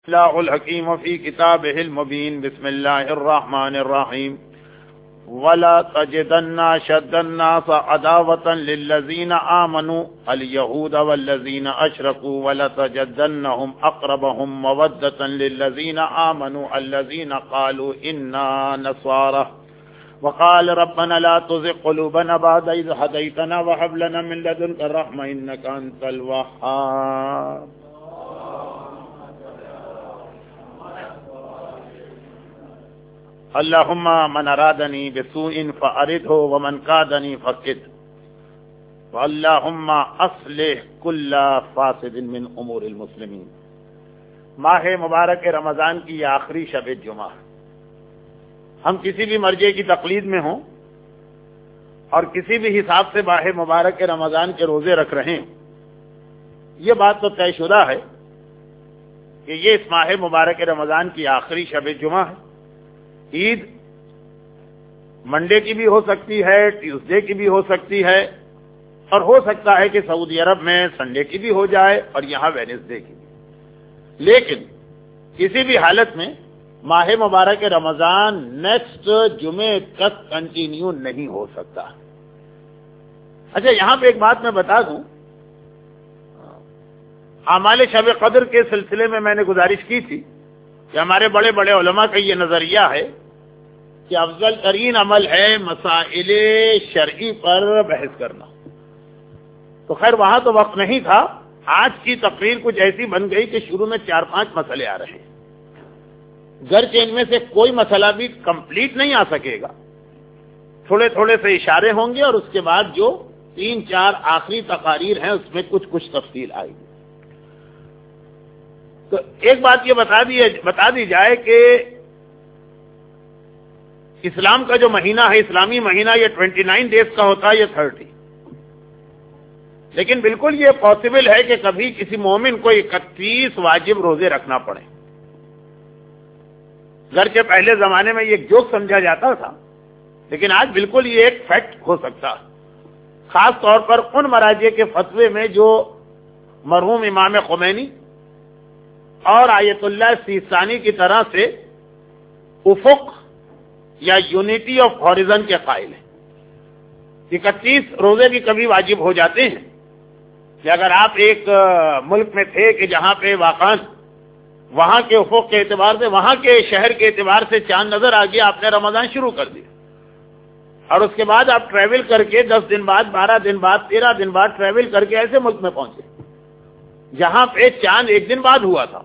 الله الحكيم في كتابه المبين. بسم الله الرحمن الرحيم. ولا تجدن أشد الناس عداوة للذين آمنوا اليهود والذين أشركوا ولتجدنهم أقربهم مودة للذين آمنوا الذين قالوا إنا نصارى وقال ربنا لا تزغ قلوبنا بعد إذ هديتنا وهب لنا من لدنك الرحمة إنك أنت الوهاب. اللهم من ارادنی بسوء فأرده ومن کادنی فقد واللہم اصلح کل فاسد من امور المسلمین. ماہ مبارک رمضان کی یہ آخری شب جمعہ، ہم کسی بھی مرجع کی تقلید میں ہوں اور کسی بھی حساب سے ماہ مبارک رمضان کے روزے رکھ رہے ہیں، یہ بات تو طے شدہ ہے کہ یہ اس ماہ مبارک رمضان کی آخری شب جمعہ ہے. عید منڈے کی بھی ہو سکتی ہے، ٹیوزڈے کی بھی ہو سکتی ہے، اور ہو سکتا ہے کہ سعودی عرب میں سنڈے کی بھی ہو جائے اور یہاں وینسڈے کی بھی. لیکن کسی بھی حالت میں ماہ مبارک رمضان نیکسٹ جمعے تک کنٹینیو نہیں ہو سکتا. اچھا، یہاں پہ ایک بات میں بتا دوں، اعمال شب قدر کے سلسلے میں نے گزارش کی تھی کہ ہمارے بڑے بڑے علماء کا یہ نظریہ ہے کہ افضل ترین عمل ہے مسائل شرعی پر بحث کرنا. تو خیر وہاں تو وقت نہیں تھا. آج کی تقریر کچھ ایسی بن گئی کہ شروع میں 4-5 مسئلے آ رہے ہیں، گرچہ ان میں سے کوئی مسئلہ بھی کمپلیٹ نہیں آ سکے گا، تھوڑے تھوڑے سے اشارے ہوں گے اور اس کے بعد جو 3-4 آخری تقاریر ہیں اس میں کچھ تفصیل آئے گی. تو ایک بات یہ بتا دی جائے کہ اسلام کا جو مہینہ ہے، اسلامی مہینہ، یہ 29 ڈیز کا ہوتا ہے، یہ 30. لیکن بالکل یہ پاسبل ہے کہ کبھی کسی مومن کو 31 واجب روزے رکھنا پڑے. گرچہ پہلے زمانے میں یہ ایک جوک سمجھا جاتا تھا، لیکن آج بالکل یہ ایک فیکٹ ہو سکتا ہے، خاص طور پر ان مراجع کے فتوے میں جو مرحوم امام خمینی اور آیت اللہ سیستانی کی طرح سے افق یا یونٹی آف ہاریزن کے قائل ہیں. 31 روزے بھی کبھی واجب ہو جاتے ہیں کہ اگر آپ ایک ملک میں تھے کہ جہاں پہ واقعاً وہاں کے افق کے اعتبار سے، وہاں کے شہر کے اعتبار سے چاند نظر آ گیا، آپ نے رمضان شروع کر دیا، اور اس کے بعد آپ ٹریول کر کے 10 دن بعد، 12 دن بعد، 13 دن بعد ٹریول کر کے ایسے ملک میں پہنچے جہاں پہ چاند 1 دن بعد ہوا تھا.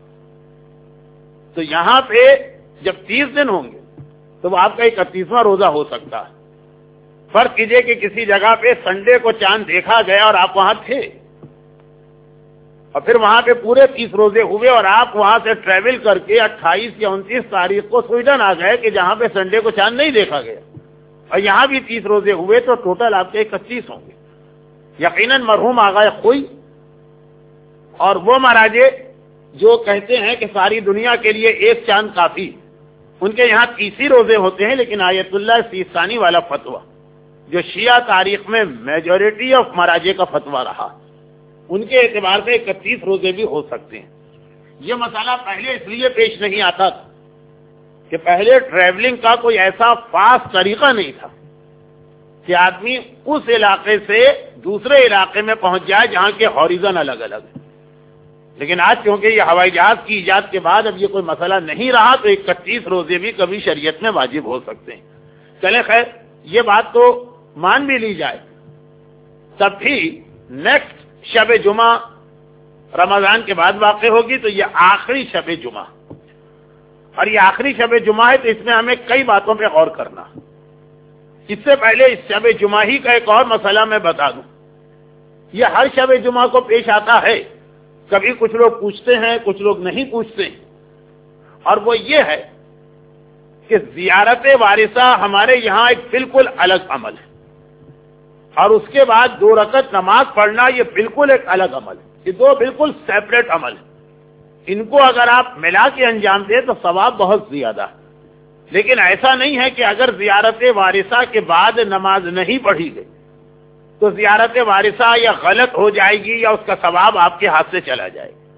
تو یہاں پہ جب 30 دن ہوں گے تو وہ آپ کا 31واں روزہ ہو سکتا ہے. فرض کیجئے کہ کسی جگہ پہ سنڈے کو چاند دیکھا گیا اور آپ وہاں تھے، اور پھر وہاں پہ پورے 30 روزے ہوئے اور آپ وہاں سے ٹریول کر کے 28 یا 29 تاریخ کو سویڈن آ گئے کہ جہاں پہ سنڈے کو چاند نہیں دیکھا گیا، اور یہاں بھی 30 روزے ہوئے، تو ٹوٹل آپ کے 31 ہوں گے. یقیناً مرحوم آغا خوئی اور وہ مراجع جو کہتے ہیں کہ ساری دنیا کے لیے ایک چاند کافی، ان کے یہاں 30 روزے ہوتے ہیں. لیکن آیت اللہ سیستانی والا فتویٰ جو شیعہ تاریخ میں میجورٹی آف مراجع کا فتویٰ رہا، ان کے اعتبار سے 31 روزے بھی ہو سکتے ہیں. یہ مسئلہ پہلے اس لیے پیش نہیں آتا تھا کہ پہلے ٹریولنگ کا کوئی ایسا فاسٹ طریقہ نہیں تھا کہ آدمی اس علاقے سے دوسرے علاقے میں پہنچ جائے جہاں کے ہاریزن الگ الگ ہے. لیکن آج کیونکہ یہ ہوائی جہاز کی ایجاد کے بعد اب یہ کوئی مسئلہ نہیں رہا، تو 31 روزے بھی کبھی شریعت میں واجب ہو سکتے ہیں. چلیں خیر، یہ بات تو مان بھی لی جائے. تب بھی نیکسٹ شب جمعہ رمضان کے بعد واقع ہوگی، تو یہ آخری شب جمعہ، اور یہ آخری شب جمعہ ہے، تو اس میں ہمیں کئی باتوں پہ غور کرنا. اس سے پہلے اس شب جمعہ ہی کا ایک اور مسئلہ میں بتا دوں. یہ ہر شب جمعہ کو پیش آتا ہے. کبھی کچھ لوگ پوچھتے ہیں، کچھ لوگ نہیں پوچھتے ہیں، اور وہ یہ ہے کہ زیارت وارثہ ہمارے یہاں ایک بالکل الگ عمل ہے، اور اس کے بعد 2 رکعت نماز پڑھنا یہ بالکل ایک الگ عمل ہے. یہ 2 بالکل سیپریٹ عمل ہیں. ان کو اگر آپ ملا کے انجام دیں تو ثواب بہت زیادہ ہے. لیکن ایسا نہیں ہے کہ اگر زیارت وارثہ کے بعد نماز نہیں پڑھی گئی تو زیارت وارثہ یا غلط ہو جائے گی یا اس کا ثواب آپ کے ہاتھ سے چلا جائے گا.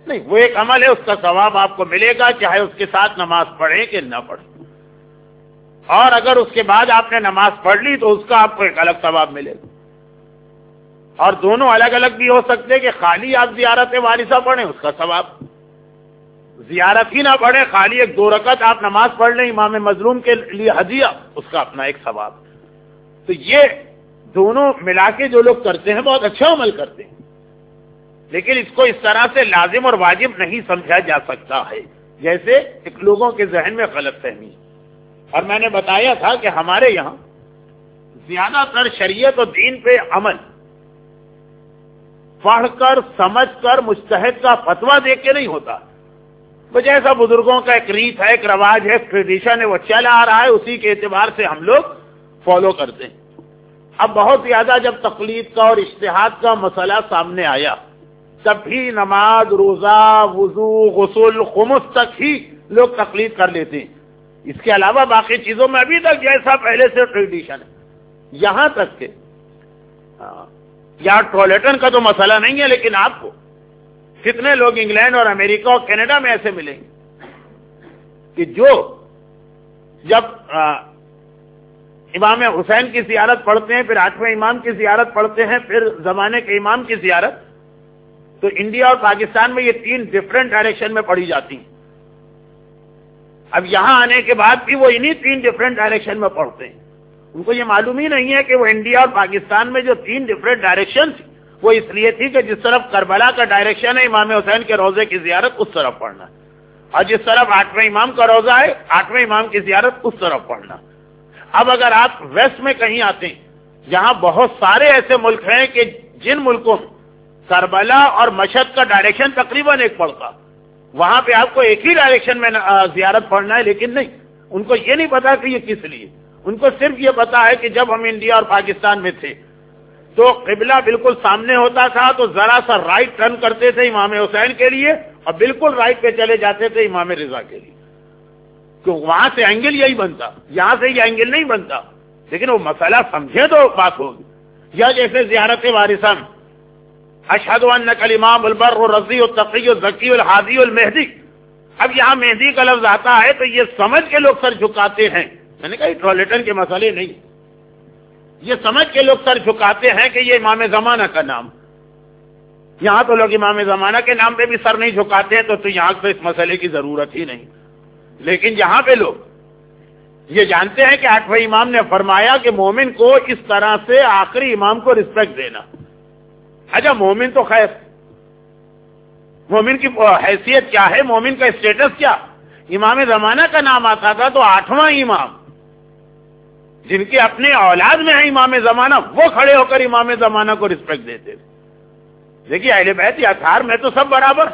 نہیں، وہ ایک عمل ہے، اس کا ثواب آپ کو ملے گا چاہے اس کے ساتھ نماز پڑھیں کہ نہ پڑھیں، اور اگر اس کے بعد آپ نے نماز پڑھ لی تو اس کا آپ کو ایک الگ ثواب ملے گا، اور دونوں الگ الگ بھی ہو سکتے ہیں کہ خالی آپ زیارت وارثہ پڑھیں اس کا ثواب، زیارت ہی نہ پڑھیں، خالی ایک 2 رکعت آپ نماز پڑھ لیں امام مظلوم کے لیے ہدیہ، اس کا اپنا ایک ثواب۔ تو یہ دونوں ملا کے جو لوگ کرتے ہیں بہت اچھا عمل کرتے ہیں، لیکن اس کو اس طرح سے لازم اور واجب نہیں سمجھا جا سکتا ہے جیسے ایک لوگوں کے ذہن میں غلط فہمی ہے۔ اور میں نے بتایا تھا کہ ہمارے یہاں زیادہ تر شریعت اور دین پہ عمل پڑھ کر سمجھ کر مجتہد کا فتویٰ دیکھ کے نہیں ہوتا، وہ جیسا بزرگوں کا ایک ریت ہے، ایک رواج ہے، ایک ٹریڈیشن ہے، وہ چلا آ رہا ہے، اسی کے اعتبار سے ہم لوگ فالو کرتے ہیں۔ اب بہت زیادہ جب تقلید کا اور اجتہاد کا مسئلہ سامنے آیا تب بھی نماز، روزہ، وضو، غسل، خمس تک ہی لوگ تقلید کر لیتے ہیں، اس کے علاوہ باقی چیزوں میں ابھی تک جیسا پہلے سے ٹریڈیشن ہے، یہاں تک کہ یہاں ٹوائلٹن کا تو مسئلہ نہیں ہے، لیکن آپ کو کتنے لوگ انگلینڈ اور امریکہ اور کینیڈا میں ایسے ملیں گے کہ جو جب امام حسین کی زیارت پڑھتے ہیں، پھر 8ویں امام کی زیارت پڑھتے ہیں، پھر زمانے کے امام کی زیارت، تو انڈیا اور پاکستان میں یہ 3 ڈفرینٹ ڈائریکشن میں پڑھی جاتی ہیں۔ اب یہاں آنے کے بعد بھی وہ انہی 3 ڈفرینٹ ڈائریکشن میں پڑھتے ہیں، ان کو یہ معلوم ہی نہیں ہے کہ وہ انڈیا اور پاکستان میں جو 3 ڈفرینٹ ڈائریکشن تھی وہ اس لیے تھی کہ جس طرف کربلا کا ڈائریکشن ہے امام حسین کے روزے کی زیارت اس طرف پڑھنا، اور جس طرف 8ویں امام کا روزہ ہے 8ویں امام کی زیارت اس طرف پڑھنا۔ اب اگر آپ ویسٹ میں کہیں آتے ہیں جہاں بہت سارے ایسے ملک ہیں کہ جن ملکوں میں کربلا اور مشہد کا ڈائریکشن تقریباً ایک پڑتا، وہاں پہ آپ کو ایک ہی ڈائریکشن میں زیارت پڑھنا ہے، لیکن نہیں، ان کو یہ نہیں پتا کہ یہ کس لیے، ان کو صرف یہ پتا ہے کہ جب ہم انڈیا اور پاکستان میں تھے تو قبلہ بالکل سامنے ہوتا تھا تو ذرا سا رائٹ ٹرن کرتے تھے امام حسین کے لیے اور بالکل رائٹ پہ چلے جاتے تھے امام رضا کے لیے، کیوں وہاں سے اینگل یہی بنتا، یہاں سے یہ اینگل نہیں بنتا، لیکن وہ مسئلہ سمجھے تو بات ہوگی۔ یا جیسے زیارت وارثہ میں اشہد انک الامام البر الرضی التقی الزکی الحادی المہدی، اب یہاں مہدی کا لفظ آتا ہے تو یہ سمجھ کے لوگ سر جھکاتے ہیں، میں نے کہا یہ ٹرالٹن کے مسئلے نہیں، یہ سمجھ کے لوگ سر جھکاتے ہیں کہ یہ امام زمانہ کا نام، یہاں تو لوگ امام زمانہ کے نام پہ بھی سر نہیں جھکاتے ہیں تو یہاں تو اس مسئلے کی ضرورت ہی نہیں، لیکن یہاں پہ لوگ یہ جانتے ہیں کہ 8ویں امام نے فرمایا کہ مومن کو اس طرح سے آخری امام کو رسپیکٹ دینا۔ اچھا مومن تو خیر، مومن کی حیثیت کیا ہے، مومن کا اسٹیٹس کیا، امام زمانہ کا نام آتا تھا تو 8واں امام جن کے اپنے اولاد میں ہے امام زمانہ وہ کھڑے ہو کر امام زمانہ کو رسپیکٹ دیتے تھے۔ دیکھیے اہل بیت یا اطہار میں تو سب برابر۔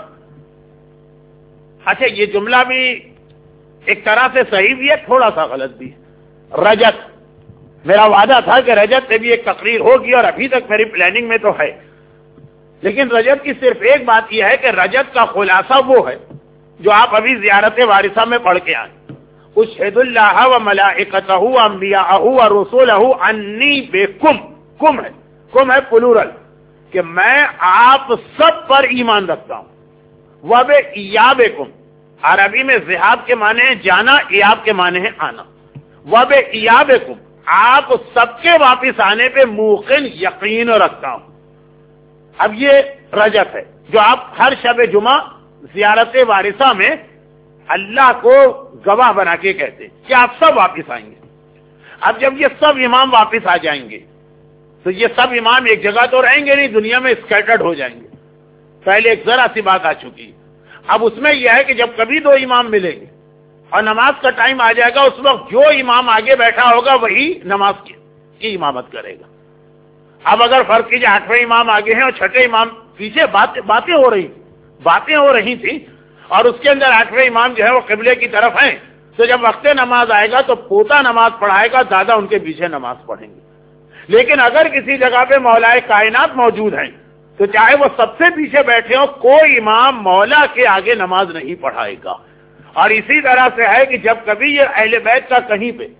اچھا یہ جملہ بھی ایک طرح سے صحیح بھی ہے، تھوڑا سا غلط بھی ہے۔ رجت، میرا وعدہ تھا کہ رجت سے بھی ایک تقریر ہوگی اور ابھی تک میری پلاننگ میں تو ہے، لیکن رجت کی صرف ایک بات یہ ہے کہ رجت کا خلاصہ وہ ہے جو آپ ابھی زیارت وارثہ میں پڑھ کے آئیں، اشہد اللہ و ملائکتہ و انبیاءہ و رسولہ انی بکم، کم ہے پلورل، کہ میں آپ سب پر ایمان رکھتا ہوں، وبایابکم، عربی میں ذہاب کے معنی ہے جانا، ایاب کے معنی ہے آنا، وبایابکم، آپ سب کے واپس آنے پہ موقن یقین رکھتا ہوں۔ اب یہ رجت ہے جو آپ ہر شب جمعہ زیارت وارثہ میں اللہ کو گواہ بنا کے کہتے ہیں کہ آپ سب واپس آئیں گے۔ اب جب یہ سب امام واپس آ جائیں گے تو یہ سب امام ایک جگہ تو رہیں گے نہیں، دنیا میں اسکیٹرڈ ہو جائیں گے۔ پہلے ایک ذرا سی بات آ چکی، اب اس میں یہ ہے کہ جب کبھی 2 امام ملیں گے اور نماز کا ٹائم آ جائے گا، اس وقت جو امام آگے بیٹھا ہوگا وہی نماز کی امامت کرے گا۔ اب اگر فرض کیجیے 8ویں امام آگے ہیں اور 6ٹھے امام پیچھے باتیں ہو رہی تھی اور اس کے اندر 8ویں امام جو ہے وہ قبلے کی طرف ہیں، تو جب وقت نماز آئے گا تو پوتا نماز پڑھائے گا، دادا ان کے پیچھے نماز پڑھیں گے۔ لیکن اگر کسی جگہ پہ مولا کائنات موجود ہیں تو چاہے وہ سب سے پیچھے بیٹھے ہوں، کوئی امام مولا کے آگے نماز نہیں پڑھائے گا۔ اور اسی طرح سے ہے کہ جب کبھی یہ اہل بیت کا کہیں پہ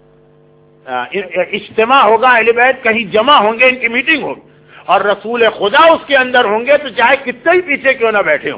اجتماع ہوگا، اہل بیت کہیں جمع ہوں گے، ان کی میٹنگ ہوگی اور رسول خدا اس کے اندر ہوں گے، تو چاہے کتنے ہی پیچھے کیوں نہ بیٹھے ہوں،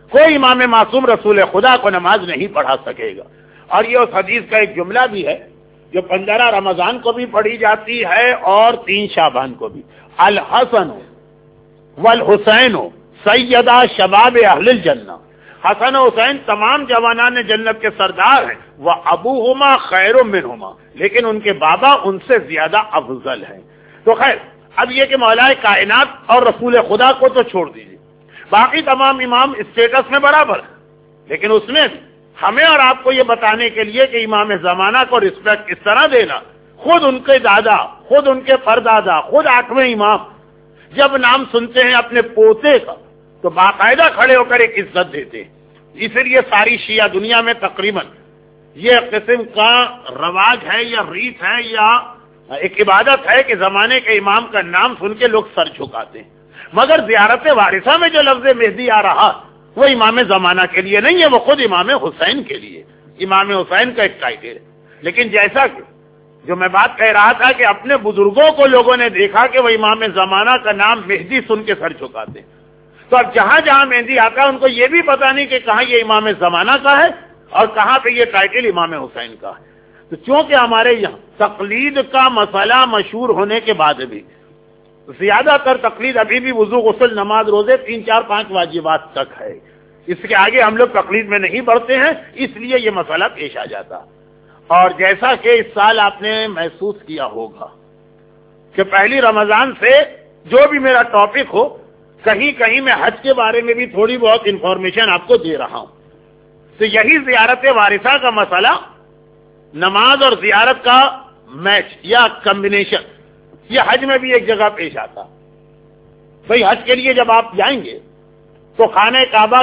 کوئی امام معصوم رسول خدا کو نماز نہیں پڑھا سکے گا. اور یہ اس حدیث کا ایک جملہ بھی ہے جو 15 رمضان کو بھی پڑھی جاتی ہے اور 3 شعبان کو بھی. الحسن والحسین سیدہ شباب اہل الجنہ. حسن و حسین تمام جوانان جنت کے سردار ہیں. وہ ابوہما خیر منہما، لیکن ان کے بابا ان سے زیادہ افضل ہیں. تو خیر، اب یہ کہ مولا کائنات اور رسول خدا کو تو چھوڑ دیجیے، باقی تمام امام اسٹیٹس میں برابر ہیں، لیکن اس میں ہمیں اور آپ کو یہ بتانے کے لیے کہ امام زمانہ کو رسپیکٹ اس طرح دینا، خود ان کے دادا، خود ان کے پردادا، خود 8ویں امام جب نام سنتے ہیں اپنے پوتے کا تو باقاعدہ کھڑے ہو کر ایک عزت دیتے ہیں. اس لیے ساری شیعہ دنیا میں تقریباً یہ قسم کا رواج ہے یا ریت ہے یا ایک عبادت ہے کہ زمانے کے امام کا نام سن کے لوگ سر جھکاتے ہیں. مگر زیارت وارثہ میں جو لفظ مہدی آ رہا وہ امام زمانہ کے لیے نہیں ہے، وہ خود امام حسین کے لیے، امام حسین کا ایک ٹائٹل ہے. لیکن جیسا کہ جو میں بات کہہ رہا تھا کہ اپنے بزرگوں کو لوگوں نے دیکھا کہ وہ امام زمانہ کا نام مہدی سن کے سر جھکاتے ہیں، تو اب جہاں جہاں مہدی آتا ہے ان کو یہ بھی پتا نہیں کہ کہاں یہ امام زمانہ کا ہے اور کہاں پہ یہ ٹائٹل امام حسین کا ہے. تو چونکہ ہمارے یہاں تقلید کا مسئلہ مشہور ہونے کے بعد بھی زیادہ تر تقلید ابھی بھی وضو، غسل، نماز، روزے 3 4 5 واجبات تک ہے. اس کے آگے ہم لوگ تقلید میں نہیں بڑھتے ہیں، اس لیے یہ مسئلہ پیش آ جاتا. اور جیسا کہ اس سال آپ نے محسوس کیا ہوگا کہ پہلی رمضان سے جو بھی میرا ٹاپک ہو کہیں کہیں میں حج کے بارے میں بھی تھوڑی بہت انفارمیشن آپ کو دے رہا ہوں. تو یہی زیارت وارثہ کا مسئلہ، نماز اور زیارت کا میچ یا کمبینیشن، یہ حج میں بھی ایک جگہ پیش آتا. بھئی حج کے لیے جب آپ جائیں گے تو خانہ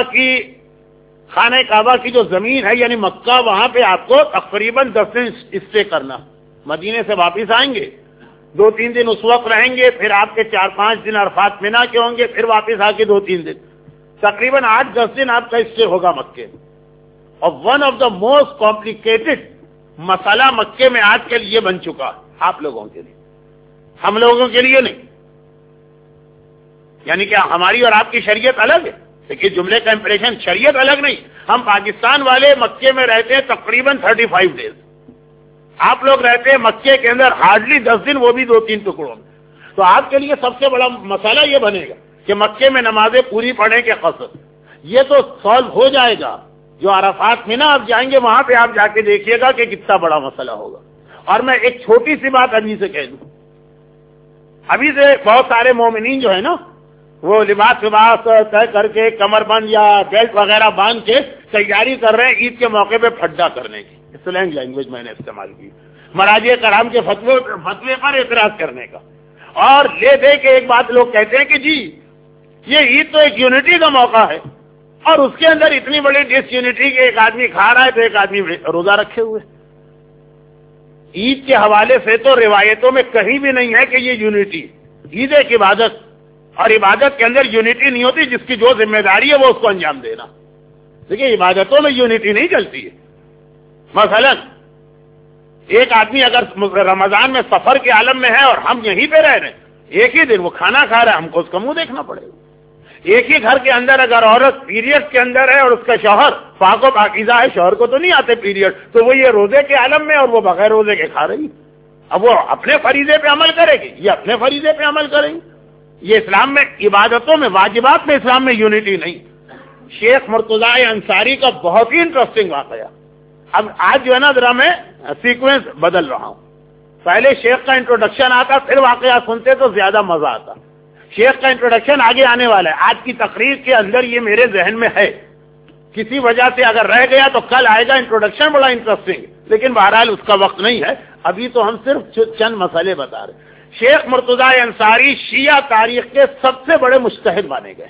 کعبہ کی جو زمین ہے یعنی مکہ، وہاں پہ آپ کو تقریباً 10 دن اسٹے کرنا. مدینے سے واپس آئیں گے 2 3 دن اس وقت رہیں گے، پھر آپ کے 4 5 دن عرفات مینا کے ہوں گے، پھر واپس آ کے 2 3 دن، تقریباً 8 10 دن آپ کا اسٹے ہوگا مکے. اور one of the most complicated مسئلہ مکے میں آج کے لیے بن چکا آپ لوگوں کے لیے، ہم لوگوں کے لیے نہیں. یعنی کہ ہماری اور آپ کی شریعت الگ ہے، لیکن جملے کا امپریشن شریعت الگ نہیں. ہم پاکستان والے مکے میں رہتے ہیں تقریباً 35 ڈیز، آپ لوگ رہتے ہیں مکے کے اندر ہارڈلی 10 دن، وہ بھی 2 3 ٹکڑوں میں. تو آپ کے لیے سب سے بڑا مسئلہ یہ بنے گا کہ مکے میں نمازیں پوری پڑھیں کہ قصر. یہ تو سالو ہو جائے گا. جو عرفات میں نا آپ جائیں گے وہاں پہ آپ جا کے دیکھیے گا کہ کتنا بڑا مسئلہ ہوگا. اور میں ایک چھوٹی سی بات ابھی سے کہہ دوں، ابھی سے بہت سارے مومنین جو ہے نا وہ لباس طے کر کے کمر بند یا بیلٹ وغیرہ باندھ کے تیاری کر رہے ہیں عید کے موقع پہ پھڈا کرنے کی. سلینگ لینگویج میں نے استعمال کی، مراجع کرام کے فتوے پر اعتراض کرنے کا. اور لے دے کے ایک بات لوگ کہتے ہیں کہ جی یہ عید تو ایک یونٹی کا موقع ہے، اور اس کے اندر اتنی بڑی ڈس یونٹی کہ ایک آدمی کھا رہا ہے تو ایک آدمی روزہ رکھے ہوئے. عید کے حوالے سے تو روایتوں میں کہیں بھی نہیں ہے کہ یہ یونٹی. عید ایک عبادت، اور عبادت کے اندر یونٹی نہیں ہوتی، جس کی جو ذمہ داری ہے وہ اس کو انجام دینا. دیکھیے عبادتوں میں یونٹی نہیں چلتی ہے. مثلا ایک آدمی اگر رمضان میں سفر کے عالم میں ہے اور ہم یہیں پہ رہ رہے ہیں، ایک ہی دن وہ کھانا کھا رہا ہے، ہم کو اس کا منہ دیکھنا پڑے گا. ایک ہی گھر کے اندر اگر عورت پیریڈ کے اندر ہے اور اس کا شوہر پاک و پاکیزہ ہے، شوہر کو تو نہیں آتے پیریڈ، تو وہ یہ روزے کے عالم میں اور وہ بغیر روزے کے کھا رہی. اب وہ اپنے فریضے پہ عمل کرے گی، یہ اپنے فریضے پہ عمل کریں گی. یہ اسلام میں عبادتوں میں، واجبات میں اسلام میں یونٹی نہیں. شیخ مرتضی انصاری کا بہت ہی انٹرسٹنگ واقعہ. اب آج جو ہے نا ذرا میں سیکوینس بدل رہا ہوں. پہلے شیخ کا انٹروڈکشن آتا، پھر واقعہ سنتے تو زیادہ مزہ آتا. شیخ کا انٹروڈکشن آگے آنے والا ہے. آج کی تقریر کے اندر یہ میرے ذہن میں ہے، کسی وجہ سے اگر رہ گیا تو کل آئے گا. انٹروڈکشن بڑا انٹرسٹنگ، لیکن بہرحال اس کا وقت نہیں ہے. ابھی تو ہم صرف چند مسئلے بتا رہے ہیں. شیخ مرتضی انصاری شیعہ تاریخ کے سب سے بڑے مجتہد مانے گئے.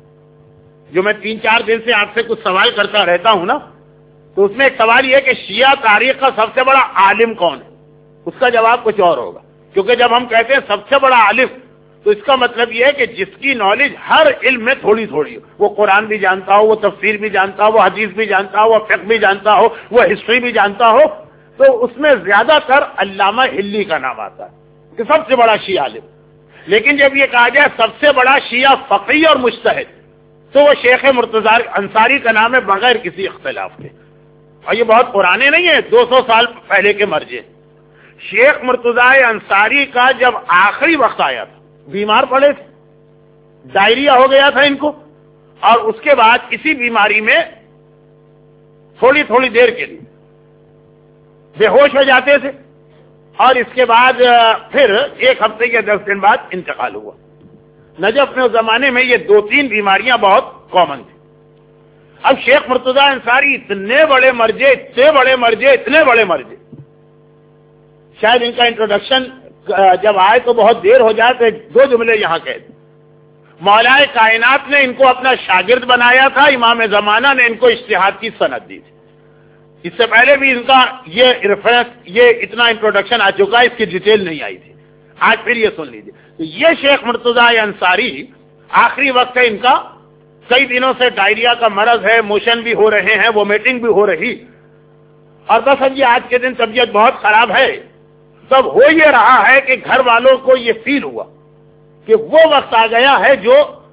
جو میں 3 4 دن سے آپ سے کچھ سوال کرتا رہتا ہوں نا، تو اس میں ایک سوال یہ کہ شیعہ تاریخ کا سب سے بڑا عالم کون ہے، اس کا جواب کچھ اور ہوگا. کیونکہ جب ہم کہتے ہیں سب سے بڑا عالم تو اس کا مطلب یہ ہے کہ جس کی نالج ہر علم میں تھوڑی تھوڑی ہو. وہ قرآن بھی جانتا ہو، وہ تفسیر بھی جانتا ہو، وہ حدیث بھی جانتا ہو، وہ فقہ بھی جانتا ہو، وہ ہسٹری بھی جانتا ہو. تو اس میں زیادہ تر علامہ ہلی کا نام آتا ہے کہ سب سے بڑا شیعہ عالم. لیکن جب یہ کہا جائے سب سے بڑا شیعہ فقیہ اور مجتہد، تو وہ شیخ مرتضی انصاری کا نام ہے بغیر کسی اختلاف کے، اور یہ بہت پرانے نہیں ہیں، 200 سال پہلے کے مرجع۔ شیخ مرتضی انصاری کا جب آخری وقت آیا تھا، بیمار پڑے تھے، ڈائریا ہو گیا تھا ان کو، اور اس کے بعد اسی بیماری میں تھوڑی تھوڑی دیر کے لیے بے ہوش ہو جاتے تھے، اور اس کے بعد پھر 1 ہفتے یا 10 دن بعد انتقال ہوا۔ نجف میں اس زمانے میں یہ 2-3 بیماریاں بہت کامن تھیں۔ اب شیخ مرتضی انصاری اتنے بڑے مرجع، شاید ان کا انٹروڈکشن جب آئے تو بہت دیر ہو جائے، تو 2 جملے یہاں کہہ دیں۔ مولا کائنات نے ان کو اپنا شاگرد بنایا تھا، امام زمانہ نے ان کو اجتہاد کی سند دی تھی۔ اس سے پہلے بھی ان کا یہ ریفرنس، یہ اتنا انٹروڈکشن آ چکا ہے، اس کی ڈیٹیل نہیں آئی تھی، آج پھر یہ سن لیجیے۔ تو یہ شیخ مرتضی انصاری آخری وقت ہے ان کا، کئی دنوں سے ڈائریا کا مرض ہے، موشن بھی ہو رہے ہیں، وومیٹنگ بھی ہو رہی، اور بس اب یہ آج کے دن طبیعت بہت خراب ہے۔ تب ہو یہ رہا ہے کہ گھر والوں کو یہ فیل ہوا کہ وہ وقت آ گیا ہے جو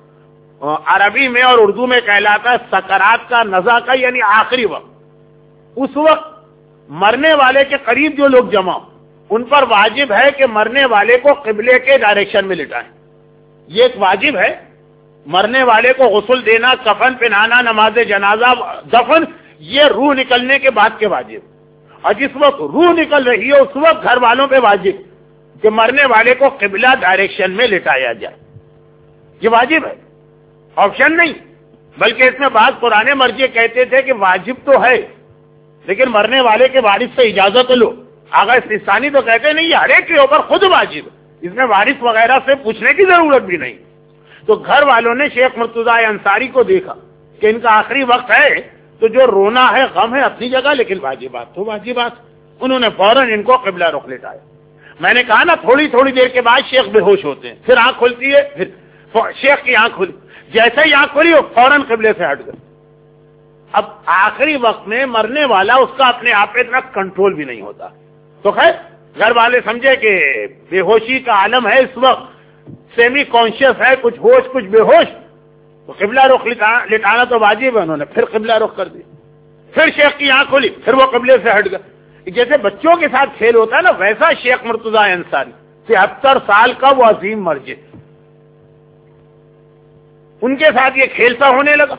عربی میں اور اردو میں کہلاتا ہے سکرات کا، نزا کا، یعنی آخری وقت۔ اس وقت مرنے والے کے قریب جو لوگ جمع، ان پر واجب ہے کہ مرنے والے کو قبلے کے ڈائریکشن میں لٹائیں۔ یہ ایک واجب ہے، مرنے والے کو غسل دینا، کفن پہنانا، نماز جنازہ، دفن، یہ روح نکلنے کے بعد کے واجب۔ اور جس وقت روح نکل رہی ہے اس وقت گھر والوں پہ واجب کہ مرنے والے کو قبلہ ڈائریکشن میں لٹایا جائے، یہ واجب ہے، آپشن نہیں۔ بلکہ اس میں بعض پرانے مرجع کہتے تھے کہ واجب تو ہے لیکن مرنے والے کے وارث سے اجازت لو۔ آغا استثانی تو کہتے نہیں، یہ ہر ایک کے اوپر خود واجب، اس میں وارث وغیرہ سے پوچھنے کی ضرورت بھی نہیں۔ تو گھر والوں نے شیخ مرتضی انصاری کو دیکھا کہ ان کا آخری وقت ہے، تو جو رونا ہے، غم ہے اپنی جگہ، لیکن واجبات تو واجبات، انہوں نے فوراً ان کو قبلہ رخ لٹایا۔ میں نے کہا نا تھوڑی تھوڑی دیر کے بعد شیخ بے ہوش ہوتے ہیں، پھر آنکھ کھلتی ہے، پھر شیخ کی آنکھ کھلی، جیسے ہی آنکھ کھلی وہ فوراً قبلے سے ہٹ گئے۔ اب آخری وقت میں مرنے والا، اس کا اپنے آپ پہ اتنا کنٹرول بھی نہیں ہوتا، تو خیر گھر والے سمجھے کہ بے ہوشی کا عالم ہے اس وقت، سیمی کانشیس ہے، کچھ ہوش کچھ بے ہوش، تو قبلہ رخ لٹانا تو واجب ہے، انہوں نے پھر قبلہ رخ کر دیا۔ پھر شیخ کی آنکھ کھلی، پھر وہ قبلے سے ہٹ گئے۔ جیسے بچوں کے ساتھ کھیل ہوتا ہے نا، ویسا شیخ مرتضی انصاری 73 سال کا وہ عظیم مرجع، ان کے ساتھ یہ کھیلتا ہونے لگا۔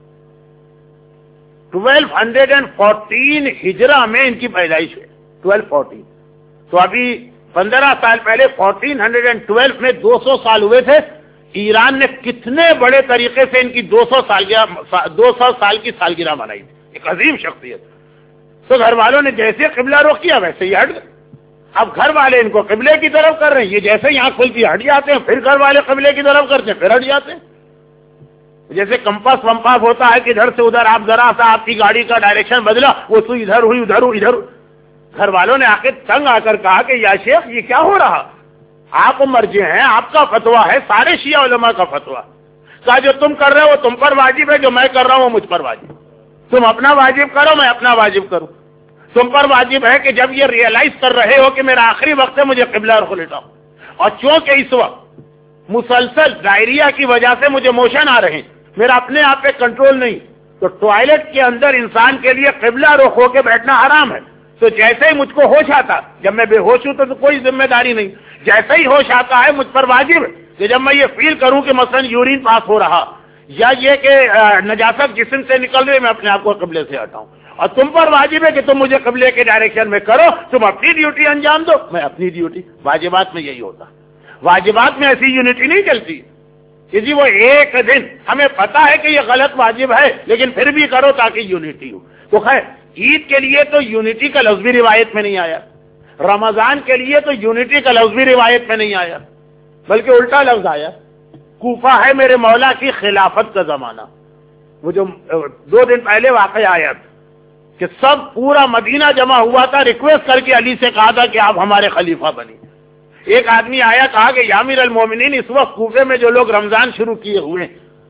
1214 ہجرہ میں ان کی پیدائش ہے، 1214، تو ابھی 15 سال پہلے 1412 میں 200 سال ہوئے تھے۔ ایران نے کتنے بڑے طریقے سے ان کی 200 سال کی سالگرہ منائی تھی، ایک عظیم شخصیت۔ تو گھر والوں نے جیسے قبلہ رخ کیا ویسے ہی ہٹ گئے۔ اب گھر والے ان کو قبلے کی طرف کر رہے ہیں، یہ جیسے ہی آنکھ کھلتی ہٹ جاتے ہیں، پھر گھر والے قبلے کی طرف کرتے ہیں، پھر ہٹ جاتے ہیں۔ جیسے کمپاس ومپاس ہوتا ہے کہ ادھر سے ادھر، آپ ذرا سا آپ کی گاڑی کا ڈائریکشن بدلا، وہ تو ادھر ہوئی، ادھر ہوئی، ادھر۔ گھر والوں نے آخر تنگ آ کر کہا کہ یا شیخ یہ کیا ہو رہا، آپ مرجع ہیں، آپ کا فتویٰ ہے، سارے شیعہ علماء کا فتویٰ، کہا جو تم کر رہے ہو وہ تم پر واجب ہے، جو میں کر رہا ہوں وہ مجھ پر واجب، تم اپنا واجب کرو، میں اپنا واجب کروں۔ تم پر واجب ہے کہ جب یہ ریئلائز کر رہے ہو کہ میرا آخری وقت ہے، مجھے قبلہ رخ لٹاؤ، اور چونکہ اس وقت مسلسل ڈائریا کی وجہ سے مجھے موشن آ رہے ہیں، میرا اپنے آپ پہ کنٹرول نہیں، تو ٹوائلٹ کے اندر انسان کے لیے قبلہ رخ ہو کے بیٹھنا حرام ہے۔ تو جیسے ہی مجھ کو ہوش آتا، جب میں بے ہوش ہوں تو کوئی ذمہ داری نہیں، جیسے ہی ہوش آتا ہے مجھ پر واجب ہے کہ جب میں یہ فیل کروں کہ مثلا یورین پاس ہو رہا یا یہ کہ نجاست جسم سے نکل رہی، میں اپنے آپ کو قبلے سے ہٹاؤں۔ اور تم پر واجب ہے کہ تم مجھے قبلے کے ڈائریکشن میں کرو، تم اپنی ڈیوٹی انجام دو، میں اپنی ڈیوٹی۔ واجبات میں یہی ہوتا، واجبات میں ایسی یونٹی نہیں چلتی کہ جی وہ ایک دن ہمیں پتا ہے کہ یہ غلط واجب ہے لیکن پھر بھی کرو تاکہ یونٹی ہو۔ تو خیر عید کے لیے تو یونٹی کا لفظ بھی روایت میں نہیں آیا، رمضان کے لیے تو یونٹی کا لفظ بھی روایت میں نہیں آیا، بلکہ الٹا لفظ آیا، کوفہ ہے میرے مولا کی خلافت کا زمانہ۔ وہ جو 2 دن پہلے واقعہ آیا کہ سب پورا مدینہ جمع ہوا تھا، ریکویسٹ کر کے علی سے کہا تھا کہ آپ ہمارے خلیفہ بنی۔ ایک آدمی آیا، کہا کہ یا امیر المومنین، اس وقت کوفے میں جو لوگ رمضان شروع کیے ہوئے